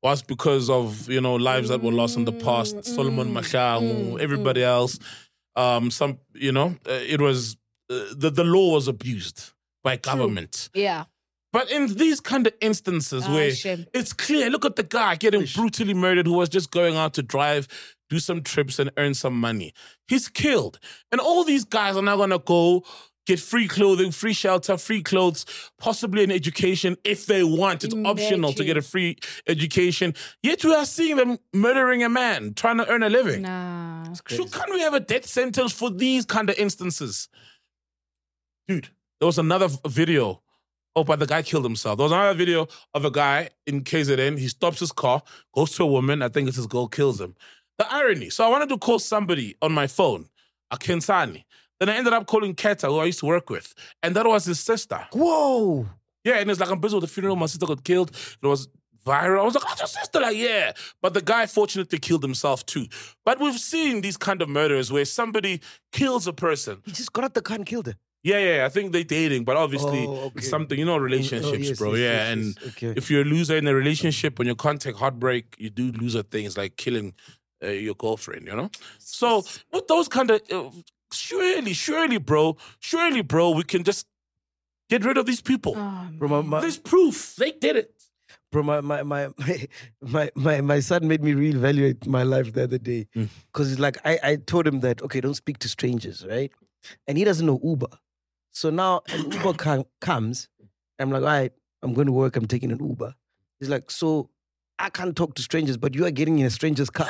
was because of, you know, lives that were lost in the past. Mm, Solomon Mahlangu, mm, everybody mm. else. Um, some, you know, uh, it was, uh, the, the law was abused by government. True. Yeah. But in these kind of instances oh, where shame. it's clear, look at the guy getting brutally murdered who was just going out to drive, do some trips and earn some money. He's killed. And all these guys are now going to go get free clothing, free shelter, free clothes, possibly an education if they want. It's Imagine. optional to get a free education. Yet we are seeing them murdering a man, trying to earn a living. Nah. So can't we have a death sentence for these kind of instances? Dude, there was another video. Oh, but the guy killed himself. There was another video of a guy in K Z N. He stops his car, goes to a woman. I think it's his girl, kills him. The irony. So I wanted to call somebody on my phone, a Kensani. Then I ended up calling Keta, who I used to work with. And that was his sister. Whoa. Yeah, and it's like, I'm busy with the funeral. My sister got killed. It was viral. I was like, oh, your sister? Like, yeah. But the guy fortunately killed himself too. But we've seen these kind of murders where somebody kills a person. He just got out the car and killed her. Yeah, yeah, I think they're dating, but obviously oh, okay. something, you know, relationships, oh, yes, bro. yes, yeah, yes, and yes. Okay. if you're a loser in a relationship, when you contact heartbreak, you do loser things like killing uh, your girlfriend, you know? So with those kind of, uh, surely, surely, bro, surely, bro, we can just get rid of these people. Oh, bro, my, my, There's proof. They did it. Bro, my my my my my, my son made me reevaluate my life the other day. Because mm. he's like, I, I told him that, okay, don't speak to strangers, right? And he doesn't know Uber. So now an Uber com- comes, I'm like, all right, I'm going to work, I'm taking an Uber. He's like, so I can't talk to strangers, but you are getting in a stranger's car.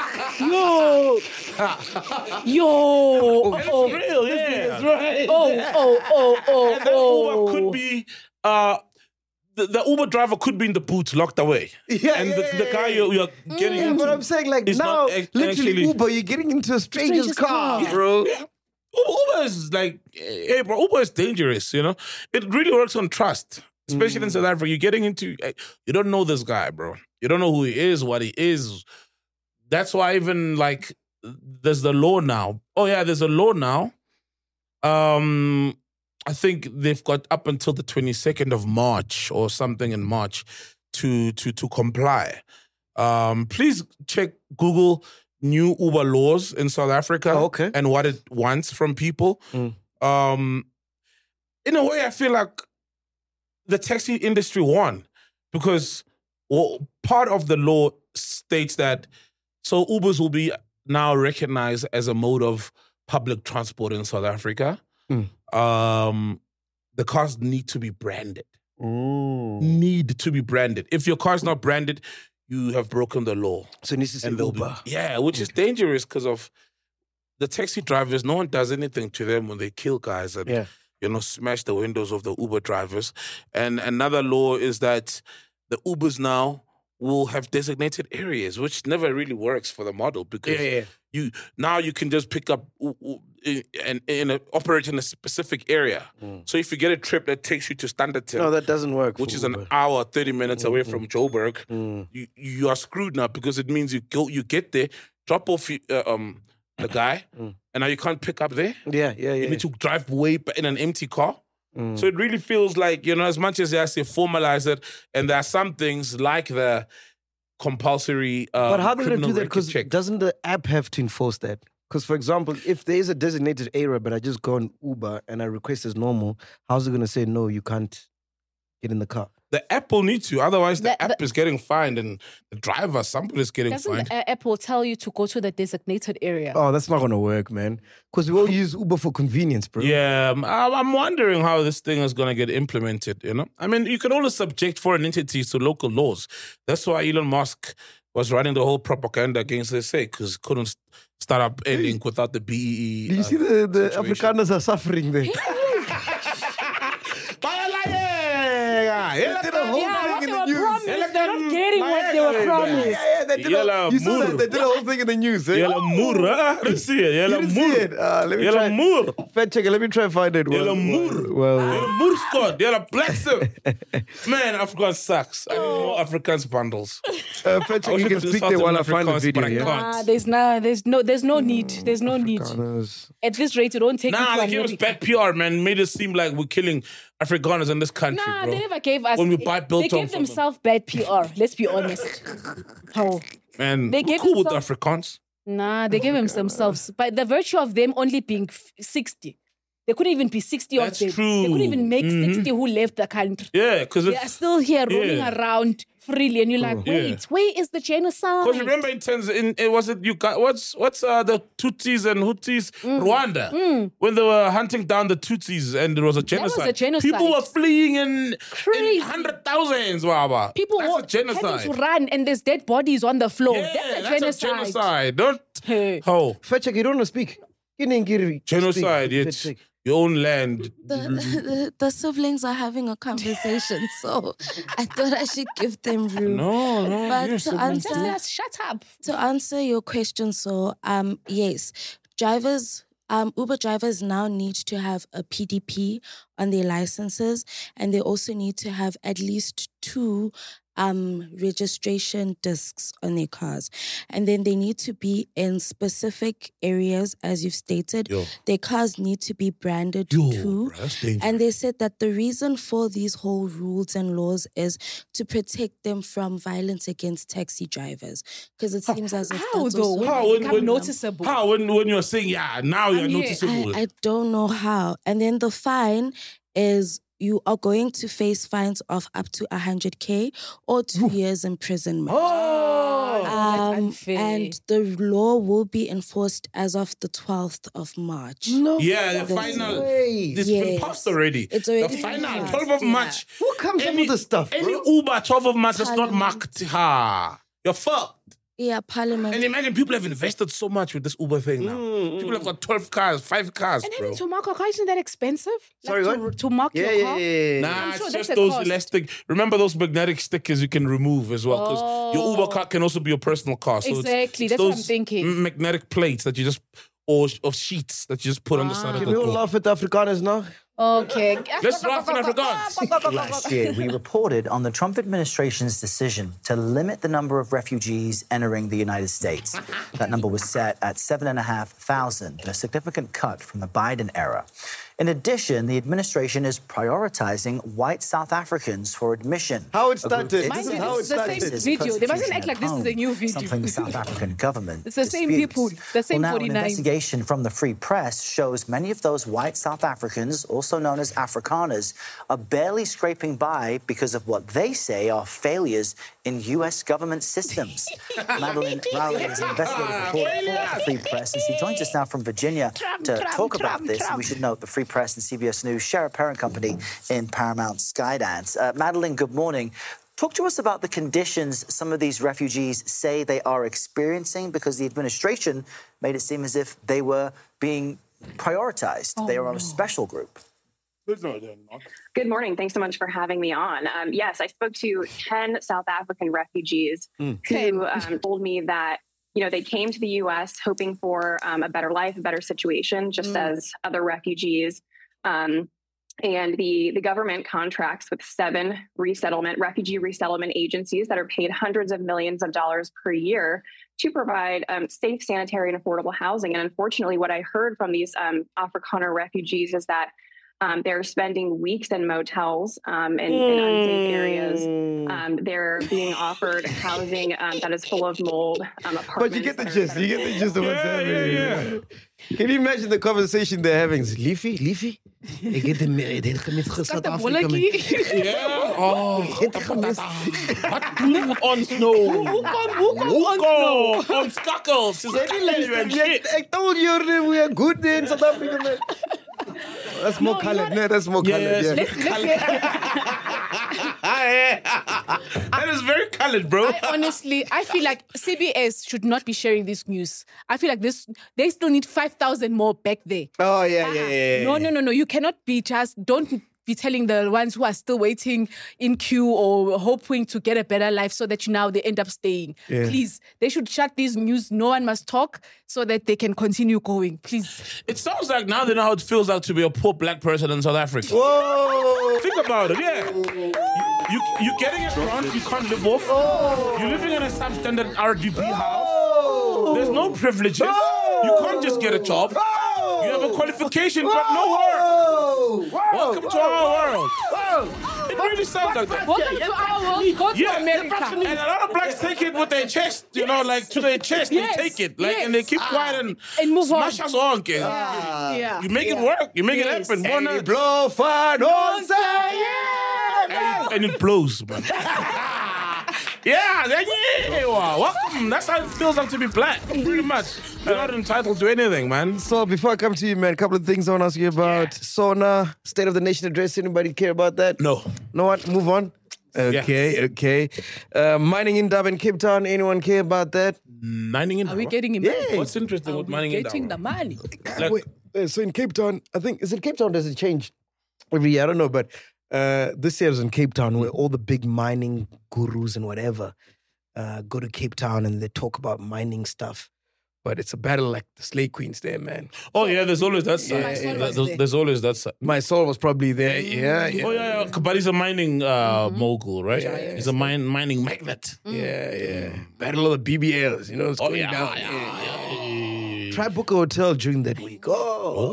Yo! Yo! Oh, that's oh, real, yeah. That's right. Oh, oh, oh, oh, and that oh. Uber could be, uh, the, the Uber driver could be in the boot, locked away. Yeah, and yeah, the, yeah, the guy you're, you're getting yeah, into. But I'm saying, like, now, not, literally, actually, Uber, you're getting into a stranger's, stranger's car, car, bro. Yeah. Uber is like, hey, bro, Uber is dangerous, you know? It really works on trust, especially mm. in South Africa. You're getting into, you don't know this guy, bro. You don't know who he is, what he is. That's why even, like, there's the law now. Oh, yeah, there's a law now. Um, I think they've got up until the twenty-second of March or something in March to to to comply. Um, please check Google new Uber laws in South Africa oh, okay. and what it wants from people. Mm. Um, in a way, I feel like the taxi industry won because well, part of the law states that so Ubers will be now recognized as a mode of public transport in South Africa. Mm. Um, the cars need to be branded. Mm. Need to be branded. If your car's not branded, you have broken the law. So it needs to say Uber. Be, yeah, which is dangerous because of the taxi drivers. No one does anything to them when they kill guys and, yeah. you know, smash the windows of the Uber drivers. And another law is that the Ubers now will have designated areas, which never really works for the model because yeah, yeah. you now you can just pick up and, and operate in a specific area. Mm. So if you get a trip that takes you to Standerton, no, that doesn't work, which is Uber. an hour, thirty minutes mm-hmm. away from Joburg, mm. you you are screwed now because it means you go you get there, drop off uh, um the guy, mm. and now you can't pick up there. Yeah, yeah, yeah. You need to drive way in an empty car. Mm. So it really feels like, you know, as much as they say formalize it, and there are some things like the compulsory. Um, but how are they going to do that? Because doesn't the app have to enforce that? Because, for example, if there is a designated area, but I just go on Uber and I request as normal, how's it going to say, no, you can't get in the car? The app will need to. Otherwise, the, the app the, is getting fined and the driver, somebody is getting doesn't fined. The app will tell you to go to the designated area. Oh, that's not going to work, man. Because we all use Uber for convenience, bro. Yeah, I'm wondering how this thing is going to get implemented, you know? I mean, you can only subject foreign entities to local laws. That's why Elon Musk was running the whole propaganda against S A because couldn't start up A-Link without the B E E. Do you uh, see the, the Afrikaners are suffering there? Yeah, did a whole yeah, thing in the news. Promised, they're not getting what they were promised. Yeah, yeah, they did a, you saw that? They did a whole thing in the news. Eh? Yellow Moor, huh? Let's see it. Yellow Moor. Uh, let me Yellow try. Moor. Fact checker, let me try and find it. Yellow well, Moor. Well, Yellow Moor squad. Yellow Blacksem. Man, Afrikaans sucks. I need more Afrikaans bundles. Uh, fact checker, you can speak there while I find the video. Yeah? Nah, there's no, there's no, there's no need. There's no need. At this rate, it won't take. Nah, they gave us bad P R, man. Made it seem like we're killing Afrikaners in this country, nah, bro. They never gave us. When we buy Biltong, they gave themselves bad P R. Let's be honest. Oh. Man, They we're gave cool with himself- Afrikaans. Nah, they gave him themselves. By the virtue of them only being f- sixty. They couldn't even be sixty That's of them. true. They couldn't even make Mhm. sixty who left the country. Yeah, because They are still here rolling yeah. around freely. And you're like, Yeah. wait, where is the genocide? Because remember in terms in it was it you got what's what's uh, the Tutsis and Hutus Mm. Rwanda when they were hunting down the Tutsis and there was a was a genocide. genocide. People were fleeing in, Crazy. in hundred thousands. Wow, People that's were a genocide. having to run and there's dead bodies on the floor. Yeah, that's a that's genocide. a genocide. Don't ho Fetchek, you don't want to speak. genocide. It's your own land. The, the, the siblings are having a conversation, so I thought I should give them room. No, no, But your to siblings answer, Just shut up. to answer your question, so um, yes, drivers, um, Uber drivers now need to have a P D P on their licenses, and they also need to have at least two um registration discs on their cars, and then they need to be in specific areas, as you've stated. Yo. Their cars need to be branded Yo, too. bro, that's dangerous. And they said that the reason for these whole rules and laws is to protect them from violence against taxi drivers, because it seems as if How that's though? also When How it when, become when, noticeable? how when when you're saying yeah now you're I'm here. noticeable. I, I don't know how. And then the fine is you are going to face fines of up to one hundred K or two years imprisonment. Oh, that's Um, unfair. and the law will be enforced as of the twelfth of March. No. Yeah, the This final. way. It's been Yes. passed already. It's already the been final, passed, twelve of yeah. March. Who comes up Any, with this stuff, any bro? Uber, twelve of March is not Parliament. marked. Ha. You're fucked. Yeah, Parliament. And imagine people have invested so much with this Uber thing now. Mm, People have got twelve cars, five cars, And bro. having to mark a car, isn't that expensive? Sorry, like what? to, to mark Yeah, your yeah, car? yeah, yeah. Nah, I'm it's sure just that's a those cost. elastic. Remember those magnetic stickers you can remove as well? Because your Uber car can also be your personal car. So it's- Exactly, it's that's what I'm those thinking. m- Magnetic plates that you just, or, or sheets that you just put on the side of Can the we all door. laugh at the Afrikaners now? Okay. Let's laugh in Afrikaans. Last year, we reported on the Trump administration's decision to limit the number of refugees entering the United States. That number was set at seven and a half thousand, a significant cut from the Biden era. In addition, the administration is prioritizing white South Africans for admission. How it A group started. that Mind This is you, how it it's the same started. video. They mustn't persecution act like at this is a home, new video. Something the South African government It's the same disputes. people, the same well, now, forty-nine. An investigation from the Free Press shows many of those white South Africans, also known as Afrikaners, are barely scraping by because of what they say are failures in U S government systems. Madeline Rowley is an investigative reporter for the Free Press, and she joins us now from Virginia to Trump, talk about Trump, this. Trump. We should note the Free Press and C B S News share a parent company in Paramount Skydance. Uh, Madeline, good morning. Talk to us about the conditions some of these refugees say they are experiencing, because the administration made it seem as if they were being prioritized. Oh, they are a no. special group. No, they're not. Good morning. Thanks so much for having me on. Um, yes, I spoke to ten South African refugees who um, told me that, you know, they came to the U S hoping for um, a better life, a better situation, just Mm. as other refugees. Um, and the, the government contracts with seven resettlement, refugee resettlement agencies that are paid hundreds of millions of dollars per year to provide um, safe, sanitary, and affordable housing. And unfortunately, what I heard from these um, Afrikaner refugees is that Um, they're spending weeks in motels um, in, in unsafe areas. Um, they're being offered housing um, that is full of mold. Um, But you get the gist. You get the gist of what's happening. Can you imagine the conversation they're having? Is Leafy? Leafy? Ik heb de het gemist South Africa. Yeah. Oh, wat doen we ons nou? Hoe kom, hoe kom ons nou? Ons kakkels. I told you we are good in South Africa, man. That's more colored. No, that's more colored. Yes. Yeah. That is very colored, bro. I honestly, I feel like C B S should not be sharing this news. I feel like this, they still need five thousand more back there. Oh, yeah, yeah, yeah, yeah. No, no, no, no. You cannot be just, don't be telling the ones who are still waiting in queue or hoping to get a better life so that you now they end up staying. Yeah. Please, they should shut these news. No one must talk so that they can continue going. Please. It sounds like now they know how it feels like to be a poor black person in South Africa. Whoa! Think about it, yeah. You, you, you're getting a grant you can't live off. Oh. You're living in a substandard R D P house. There's no privileges. You can't just get a job. You have a qualification, but no work. Welcome to our world. It really sounds like that. Welcome to our world. Go to Yeah, America. and a lot of blacks take it with their chest, you know, like to their chest, Yes. they take it, like, Yes. and they keep quiet and, and move on. smash us on, kid. Yeah. You make it Yeah. work, you make Yes. it happen. And Wanna- it blow fun on and, and it blows, man. Yeah, yeah, yeah. Welcome. That's how it feels like to be black. Pretty much. You're not entitled to anything, man. So before I come to you, man, a couple of things I want to ask you about. SONA, State of the Nation address. Anybody care about that? No. No what? Move on. Okay, okay. Uh, mining in Durban, Cape Town. Anyone care about that? Mining in Are we getting him? Yeah. What's interesting with mining in Getting the money. Like- Wait, uh, so in Cape Town, I think, is it Cape Town? Does it change every year? I don't know, but uh, this year is in Cape Town where all the big mining gurus and whatever uh, go to Cape Town and they talk about mining stuff. But it's a battle like the Slay Queens there, man. Oh, yeah, there's always that side. Yeah, yeah. There's, there's always that side. My soul was probably there, yeah. yeah. Oh, yeah, yeah. But he's a mining uh, mogul, right? Yeah, yeah. He's a mine, mining magnate. Yeah, yeah. Battle of the B B Ls, you know, it's Oh, going yeah, down. yeah, yeah. Try book a hotel during that week. Oh,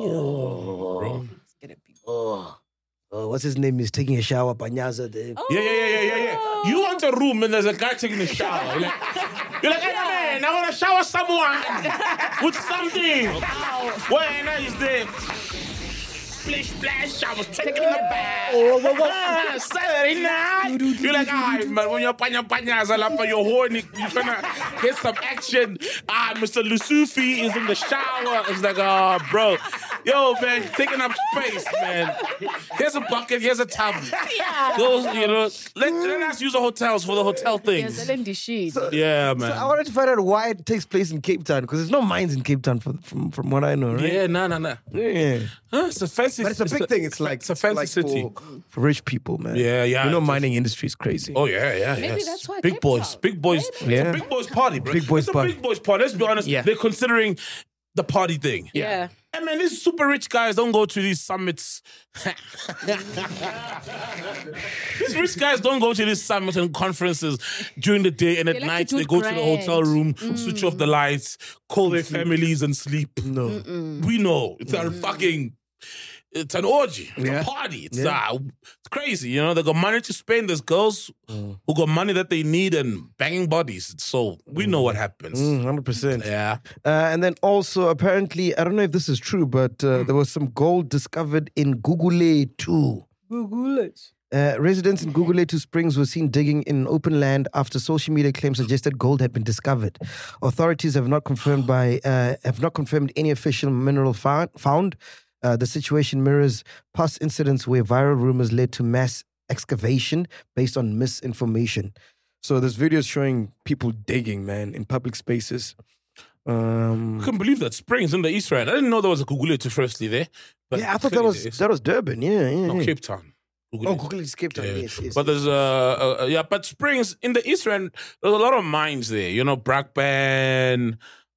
Bro. oh. Oh, what's his name? He's taking a shower, Panyaza there. Yeah, yeah, yeah, yeah, yeah, yeah. You want a room and there's a guy taking a shower. You're like, you're like, hey, man, I want to shower someone with something. When he's there. Splish, splash, I was taking a bath. Ah, Saturday night. You're like, ah, man, when you're panya panya, zalapa, you're horny, you're trying to get some action. Ah, Mister Lusufi is in the shower. It's like, oh, bro. Yo, man, taking up space, man. Here's a bucket, here's a tub. Yeah. Those, you know, let, let us use the hotels for the hotel things. Yes, and the shit. Yeah, man. So I wanted to find out why it takes place in Cape Town, because there's no mines in Cape Town for, from, from what I know, right? Yeah, no, no, no. Yeah. Huh, it's a fancy. But it's a big thing. It's like it's a fancy like city. For, for rich people, man. Yeah, yeah. You know, It's- mining industry is crazy. Oh yeah, yeah, Maybe yes. that's why big Cape boys, Town. big boys. Yeah. It's a big boys party, bro. Big boys it's a party. big boys party. Let's be honest. Yeah. They're considering the party thing. Yeah. And man, these super rich guys don't go to these summits. These rich guys don't go to these summits and conferences during the day, and at They like night to do they go to the grand. hotel room, switch off the lights, call their families, and sleep. No. We know it's a fucking. It's an orgy. It's Yeah. a party. It's, Yeah. uh, it's crazy. You know, they got money to spend. There's girls who got money that they need and banging bodies. So we know what happens. Mm, one hundred percent. Yeah. Uh, and then also, apparently, I don't know if this is true, but uh, there was some gold discovered in Gugule too. Google it. Uh, residents in Guguletu Springs were seen digging in open land after social media claims suggested gold had been discovered. Authorities have not confirmed by uh, have not confirmed any official mineral found. found. Uh, the situation mirrors past incidents where viral rumors led to mass excavation based on misinformation. So there's videos showing people digging, man, in public spaces. Um, I couldn't believe that. Springs in the East Rand. I didn't know there was a Guguletu firstly there. But yeah, I thought that clearly was there is. that was Durban. Yeah, yeah. No, yeah. Cape Town. Oh, Guguletu. Google is Cape Town. Yeah. Yes, yes. But there's uh, uh yeah, but Springs in the East Rand, there's a lot of mines there. You know, Brakpan,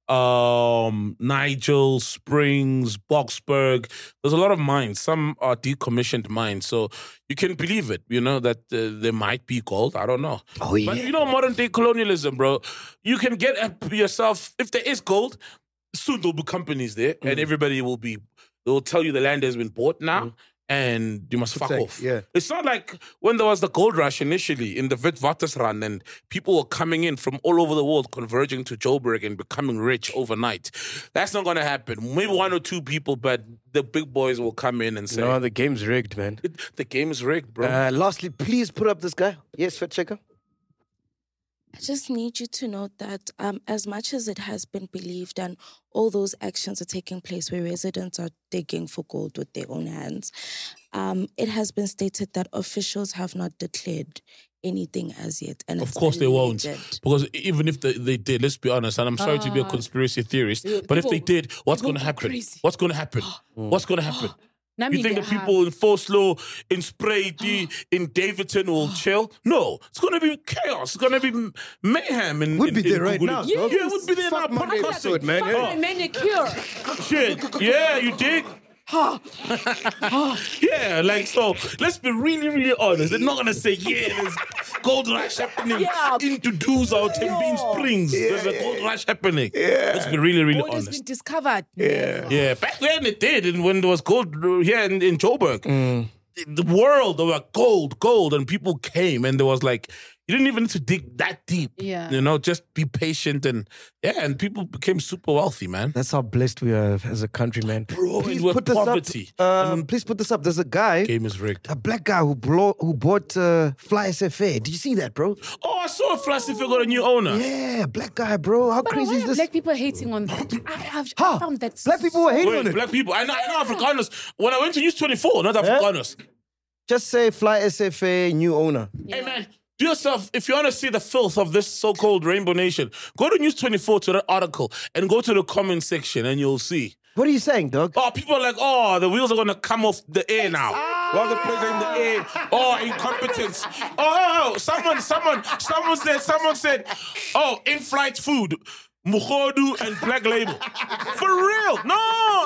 um, Nigel, Springs, Boxburg. There's a lot of mines. Some are decommissioned mines, so you can believe it. You know that uh, there might be gold. I don't know. Oh yeah. But you know, modern day colonialism, bro. You can get uh, yourself if there is gold. Soon there'll be companies there, and everybody will be. They will tell you the land has been bought now. And you must fuck Protect, off. yeah. It's not like when there was the gold rush initially in the Witwatersrand and people were coming in from all over the world converging to Joburg and becoming rich overnight. That's not going to happen. Maybe one or two people, but the big boys will come in and say, No, the game's rigged, man. "It- the game is rigged, bro. Uh, lastly, please put up this guy. Yes, fact checker. I just need you to note that um, as much as it has been believed and all those actions are taking place where residents are digging for gold with their own hands, um, it has been stated that officials have not declared anything as yet. And Of it's course they won't. alleged. Because even if they, they did, let's be honest, and I'm sorry to be a Ah. conspiracy theorist, Yeah, but if they people- did, what's people going to go happen? crazy. What's going to happen? What's going to happen? Nami You think the Geha. people in Foslo, in Sprayty, in Davidson will chill? No. It's going to be chaos. It's going to be mayhem. In, We'd in, be there in right Guguletu. now, Yeah, dog. yeah, we'd be there Fuck now. Monday podcasting. episode, man, Fuck yeah. off. My manicure. Shit. Yeah, you dig? Yeah, like, so let's be really, really honest. They're not going to say, yeah, there's gold rush happening Yeah. into Doos or Tembin Springs. There's a gold rush happening. Let's be really, really Gold has honest. been discovered. Yeah. Yeah, back then it did, and when there was gold here in, in Joburg. the world, they were gold, gold, and people came, and there was like, you didn't even need to dig that deep. Yeah. You know, just be patient, and yeah, and people became super wealthy, man. That's how blessed we are as a country, man. Bro, please it was put this poverty. up. Um, please put this up. There's a guy, Game is rigged. a black guy who blow, who bought uh, Fly S F A. Did you see that, bro? Oh, I saw a Flash if you got a new owner. Yeah, black guy, bro. How But crazy why is are this? black people hating on that? I have Huh? found that Black people were hating Wait, on it. black people. I know, I know Afrikaners. When I went to News twenty-four, not Afrikaners. Just say Fly S F A new owner. Hey, man. Do yourself, if you want to see the filth of this so-called Rainbow Nation, go to News twenty-four to that article and go to the comment section and you'll see. What are you saying, dog? Oh, people are like, oh, the wheels are going to come off the air now. While the planes are in the air. Oh, incompetence. Oh, oh, oh, someone, someone, someone said, someone said, oh, in-flight food. Mukhodu and Black Label. For real. No.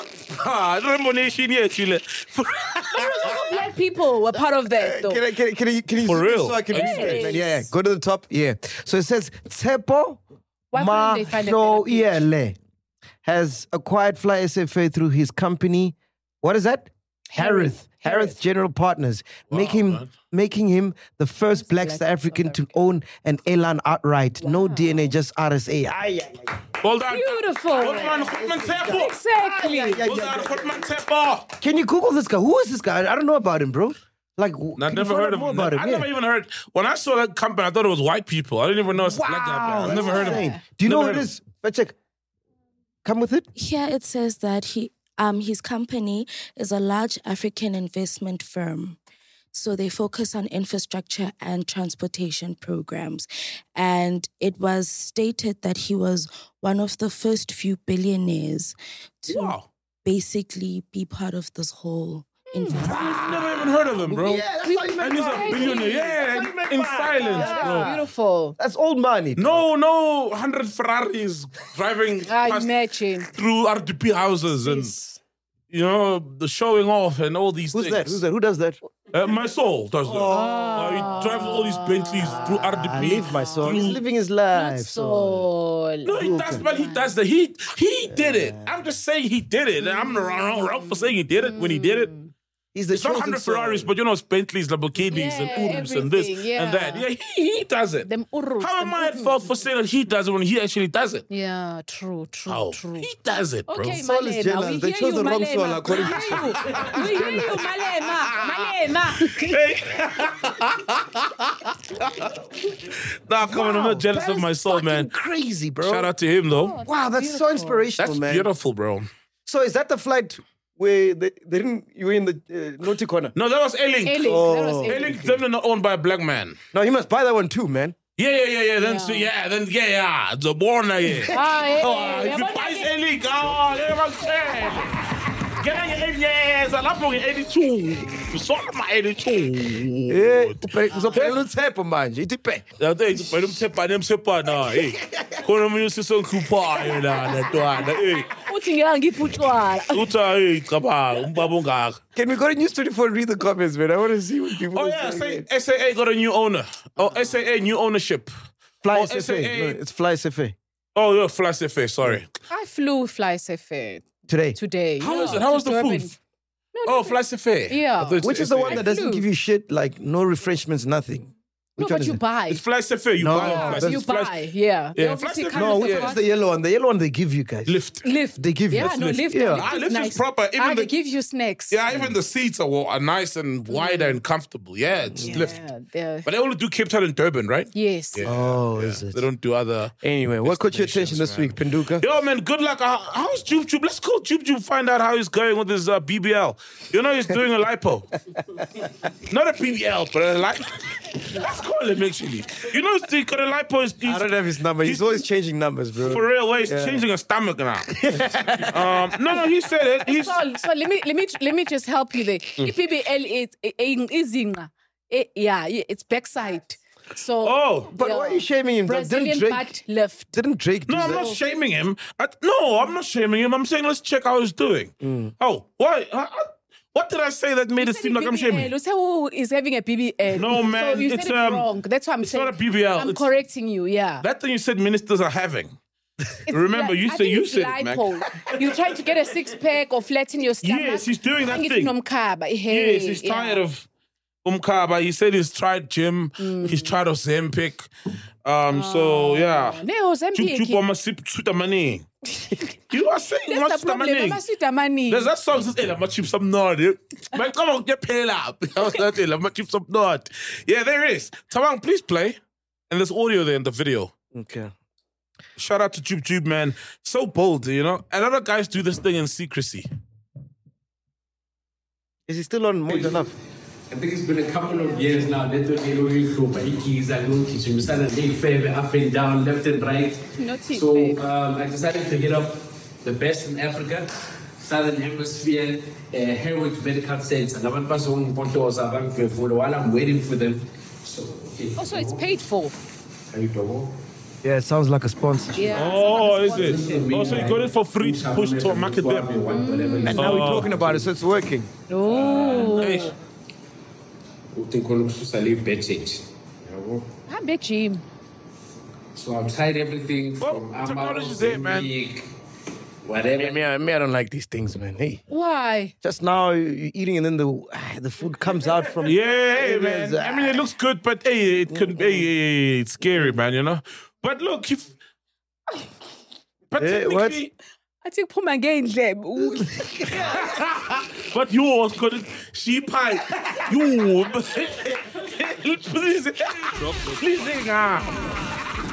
Ah, Rainbow Nation here, Chile. For black people were part of that, though. Can I, can, I- can, I, can you For zoom in real? so I can read Yes. it, man? Yeah, yeah. Go to the top. Yeah. So it says Tsepo Why couldn't they find a better page? Mahloiele has acquired Fly S F A through his company. What is that? Harith. Harith General Partners, make him, man. making him the first black South African to own an airline outright. No D N A, just R S A. Aye, aye, aye. Hold on. Beautiful. Hold on, Goodman Tepo. Exactly. Hold on, Goodman Tepo. Can you Google this guy? Who is this guy? I don't know about him, bro. Like, I've can you never find heard out of more him. about him. I Yeah. never even heard. When I saw that company, I thought it was white people. I didn't even know it's a black guy. I've never heard of him. Do you know Never what it heard is? Let's check. Come with it. Here it says that he, um, his company is a large African investment firm. So they focus on infrastructure and transportation programs. And it was stated that he was one of the first few billionaires to Wow. basically be part of this whole investment. I've never even heard of him, bro. Yeah, that's how you make And he's a money. billionaire. Yeah, in silence, bro. Beautiful. That's old money. No, no, one hundred Ferraris driving I past imagine. through R D P houses and, you know, the showing off and all these Who's things. that? Who's that? Who does that? Uh, my soul does that. Uh, he drives all these Bentleys through R D P. I live my soul. He's through- living his life. So, No, he does, but he does that. He he did it. I'm just saying he did it. I'm not wrong, wrong for saying he did it when he did it. He's the It's not one chosen hundred soul. Ferraris, but you know, it's Bentleys, Lamborghinis, Yeah, and Urus, and this everything, and that. yeah. Yeah, he, he does it. them urus, How them am I at urus. fault for saying that he does it when he actually does it? Yeah, true, true, Oh, true. he does it, bro. Okay, Soul is Malema, jealous. we They hear chose you, the wrong soul, Malema. according we to hear you. We hear you, Malema. Malema. Nah, come on, I'm not jealous That of is my soul, fucking man. Crazy, bro. Shout out to him, though. Wow, that's so inspirational, That's man. beautiful, bro. So is that the flight where they, they didn't? You were in the uh, naughty corner. No, that was A-Link. A-Link, that was Oh. A-Link. A-Link is definitely not owned by a black man. No, you must buy that one too, man. Yeah, yeah, yeah, yeah. Then, so, yeah, then, yeah, yeah. The born, yeah. Ah, hey, Oh, hey, if you yabona buy ke- A-Link, oh, yeah, I'm saying. Get on your eighty years. I love you eighty-two. Sort my eighty-two. Eh, uzophelela uThepho manje ithi pe. Ya te but umthepa nemsepa na eh. Khona umuntu usisonkhuphayo la ntwana eh. Uthi ngeke ngiphucwala. Utha eh cabanga umbaba ongaka. Can we go to News twenty-four and read the comments, man? I want to see what people Oh are yeah, saying. say S A A got a new owner. Oh S A A new ownership. Fly oh, S F A. S A A. No, it's Fly S F A. Oh yeah, Fly S F A, sorry. I flew Fly S F A Today. today. How yeah, is it? How was to the Durban. food? Oh, Fly S F A. Yeah. I thought it's Which is the S A A. one that doesn't flew. give you shit, like no refreshments, nothing? No, Which one but is you it? buy. It's Fly S F A. You No, buy it. that's- Fly- You Fly- buy, yeah. They Yeah, obviously Fly- come No, with which the one is the yellow one? The yellow one they give you guys. Lift. Lift. They give you. Yeah, That's no, lift. lift. Yeah. lift Ah, is lift is nice. proper. Even Ah, the- they give you snacks. Yeah, even the seats are, are nice and wider and comfortable. Yeah, it's lift. Yeah, they're- But they only do Cape Town and Durban, right? yes. Yeah, Oh, yeah. is it? They don't do other. Anyway, what caught your attention this week, Penduka? Yo, man, good luck. Uh, how's Jube Jube? Let's call Jube Jube, find out how he's going with his uh, B B L. You know, he's doing a lipo. Not a B B L, but a lipo. Let's call him, actually. You know, he's got a lipo. He's, he's, I don't have his number. He's always changing numbers, bro. for real, well, he's Yeah. changing a stomach now. um, no, no, he said it. He's, So, so let me let me let me just help you there. Mm. If B B L is is inga, eh, yeah, it's backside. So oh, But why are you shaming him? Brazilian Didn't Drake, butt lift. didn't Drake do no, I'm that? not shaming him. I, no, I'm not shaming him. I'm saying let's check how he's doing. Mm. Oh, why? Uh, uh, what did I say that made it seem like I'm shaming him? You say who is having a B B L? No, man, So you it's, said it um, wrong. That's what I'm it's saying. not a B B L, I'm it's- correcting you. Yeah. That thing you said ministers are having. It's Remember, li- you I said think you it's said it, Mac. lipo. You try to get a six pack or flatten your stomach. Yes, he's doing that Angithi thing. nomkhaba, hey, Yes, he's yeah. tired of Umkaba. He said he's tried gym. He's tried Ozempic. Um, so yeah. Ne Ozempic. Chup chup on my sip suit money. You are saying That's much the the problem. money. Mama sweet money. There's that song that says, "Hey, I'm gonna chip some nod." eh? Man, come on, get paid up. I was like, "Hey, I'm gonna chip some nod." Yeah, there is. Tawang, please play. And there's audio there in the video. Okay. Shout out to Jube Jube, man. So bold, you know. And other guys do this thing in secrecy. Is he still on Moja Love? I think it's been a couple of years now. Let the Elohim group, Ikis and Lunkies, we started big favor up and down, left and right. So um, I decided to hit up the best in Africa, Southern Hemisphere, uh, Herwich Medical Center. And I'm passing photos while I'm waiting for them. So, okay. Also, it's paid for. Are you doing? Yeah, it sounds like a sponsor. Yeah. Oh, is it? Oh, so you got it for free to push to market them. And now we're talking about it, so it's working. Oh. Hey. I'm big gym. So I've tried everything from technology's there, man. Whatever. Me, I- me, I don't like these things, man. Hey. Why? Just now you're eating and then the ah, the food comes out from Yeah, hey, man. I mean, it looks good, but hey, it could be hey, it's scary, man. You know. But look, if but Eh, what? technically, I think Puma again, Leb. but yours could she pie you please please ah.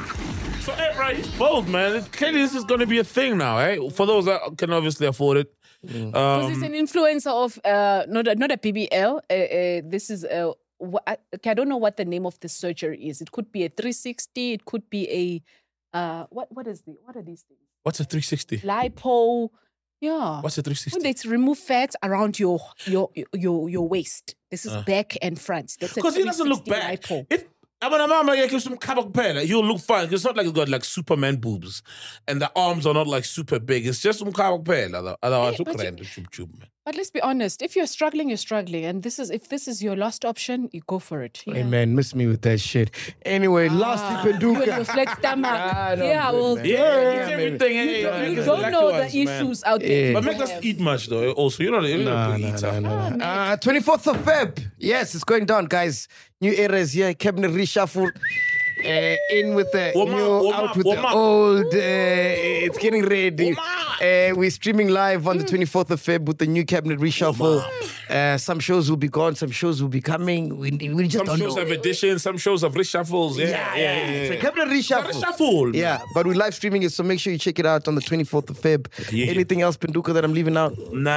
So hey, bro, he's bold, man. Clearly, this is going to be a thing now, eh? For those that can obviously afford it. Because he's Um, an influencer of uh, not a, not a P B L. Uh, uh, this is a. wh- I, okay, I don't know what the name of the surgery is. It could be a three sixty. It could be a uh, what what is the what are these things? what's a three sixty? Lipo. Yeah. What's a three sixty? When they remove fat around your your your your waist. This is Uh. back and front. That's a Because he doesn't look three sixty bad. lipo. If I mean, I'm like some kabak pen, he'll look fine. It's not like he's got like Superman boobs, and the arms are not like super big. It's just some kabak pen. Otherwise, Yeah, but man. But let's be honest. If you're struggling, you're struggling, and this is if this is your last option, you go for it. Hey man, miss me with that shit. Anyway, lastly, You and your Penduka. flat stomach. Ah, no, yeah, I'm good, well, man. Yeah, Yeah, it's man. everything. You hey, don't- man, you it's don't like know yours, the man. issues out there. But make us eat much though. Also, you're not, you're not a big eater. Uh, twenty-fourth of Feb. Yes, it's going down, guys. New eras here. Cabinet reshuffle. Uh, in with the Woma, new, woma, out with woma. the old. Uh, it's getting ready. Uh, we're streaming live on the twenty-fourth of Feb with the new cabinet reshuffle. Uh, some shows will be gone, some shows will be coming. We, we just Some don't shows know. have additions, some shows have reshuffles. Yeah, yeah, yeah. It's a yeah. cabinet reshuffle. Reshuffle. Yeah, but we're live streaming it, so make sure you check it out on the twenty-fourth of Feb. Yeah. Anything else, Penduka, that I'm leaving out?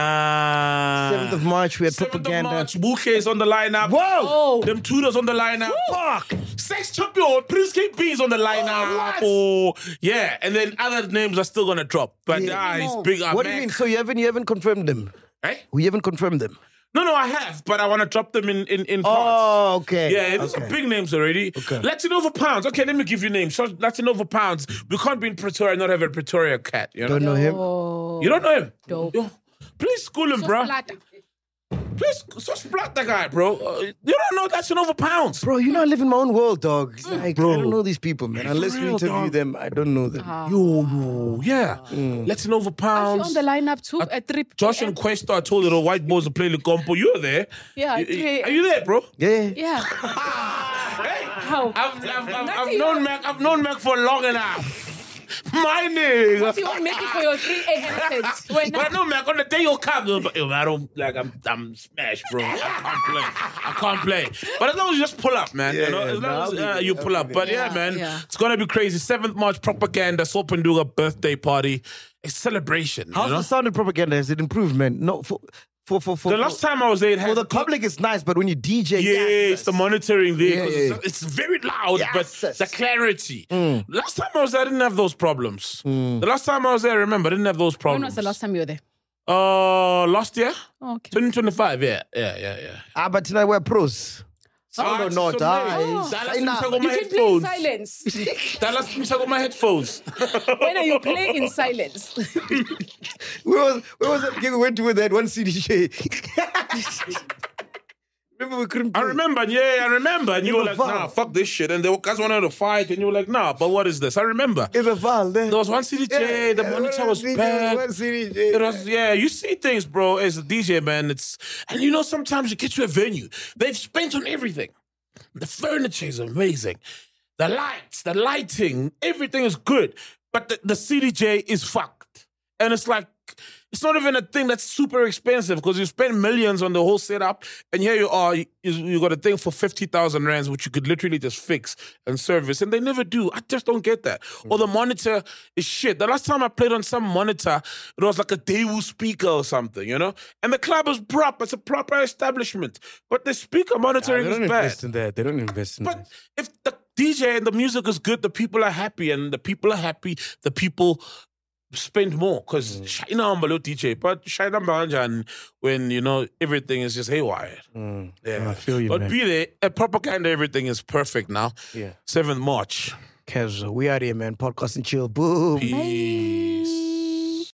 Nah. seventh of March, we had seventh propaganda. of March, Buke is on the lineup. Whoa! Oh. Them Tudors on the lineup. Fuck. Sex Champion, Prince K B is on the lineup. Oh, yeah. And then other names are still gonna drop. But Yeah. ah, it's big. Uh, What do you Mac. mean? So you haven't you haven't confirmed them? Eh? We haven't confirmed them. No, no, I have, but I want to drop them in in, in parts. Oh, okay. Yeah, these Okay. are big names already. Okay. Latinova Pounds. Okay, let me give you names. So Latinova Pounds. We can't be in Pretoria and not have a Pretoria cat. You know? Don't know him. You don't know him? Dope. Yo, please school him, bro. Please, so splat that guy, bro. Uh, you don't know Latinova Pounds. Bro, you know I live in my own world, dog. Like, Bro. I don't know these people, man. Unless we real, interview dog. them, I don't know them. Yo, yo, yeah. Latinova Are you Pounds. on the lineup too at three Josh and Questa, I told you the white boys are playing the compo. You're there. Yeah, You- at three- Are you there, bro? Yeah. Yeah. How? I've, I've, I've, I've known Mac. I've known Mac for long enough. My nigga. So you want to make it for your three a.m. sets. When But I know, man, on the day you'll come, you'll be- yo, I don't, like, I'm I'm smashed, bro. I can't play. I can't play. But as long as you just pull up, man, Yeah, you know, yeah, as no, long I'll as be uh, there. you pull I'll up. be But there. yeah, Yeah, man, yeah. it's going to be crazy. seventh of March propaganda, Sopenduga birthday party. It's celebration, How's you know? the sound of propaganda? Has it improved, man? No, for for for, for The last time I was there, it for had the public it's nice, but when you D J, Yeah, yes, it's the monitoring there. Yeah, 'cause yeah. It's, it's very loud, Yes, but yes. the clarity. Mm. Last time I was there, I didn't have those problems. The last time I was there, I remember, I didn't have those When problems. was the last time you were there? Uh, last year? Oh, okay. twenty twenty-five, yeah, yeah, yeah, yeah. Ah, but tonight we're pros. Sound Ah, or not? so Ah, nice. it's- Dallas I know. Msa got You my can play in headphones. silence. Dallas Msa got my headphones. When are you playing in silence? Where was where was that gig we went to with that one C D J? Remember we couldn't I remember, yeah, I remember. And you were like, Val. nah, fuck this shit. And the guys wanted to fight, and you were like, nah, but what is this? I remember. In the Val, there. There was one C D J, Yeah, the yeah, monitor one was C D J, bad. one C D J, It was, yeah, you see things, bro, as a D J, man. It's and you know, sometimes you get to a venue, they've spent on everything. The furniture is amazing. The lights, the lighting, everything is good. But the, the C D J is fucked. And it's like, it's not even a thing that's super expensive because you spend millions on the whole setup, and here you are, you, you got a thing for fifty thousand rands, which you could literally just fix and service, and they never do. I just don't get that. Or the monitor is shit. The last time I played on some monitor, it was like a Daewoo speaker or something, you know? And the club is proper. It's a proper establishment. But the speaker monitoring Nah, they don't is bad. invest in that. They don't invest in that. If the D J and the music is good, the people are happy, and the people are happy, the people spend more because China on below D J, but China Banjan when you know everything is just haywire. Mm. Yeah, I feel you, but man. be there, a propaganda, everything is perfect now. Yeah. seventh March. Casual. We out here, man. Podcast and chill. Boom. Peace.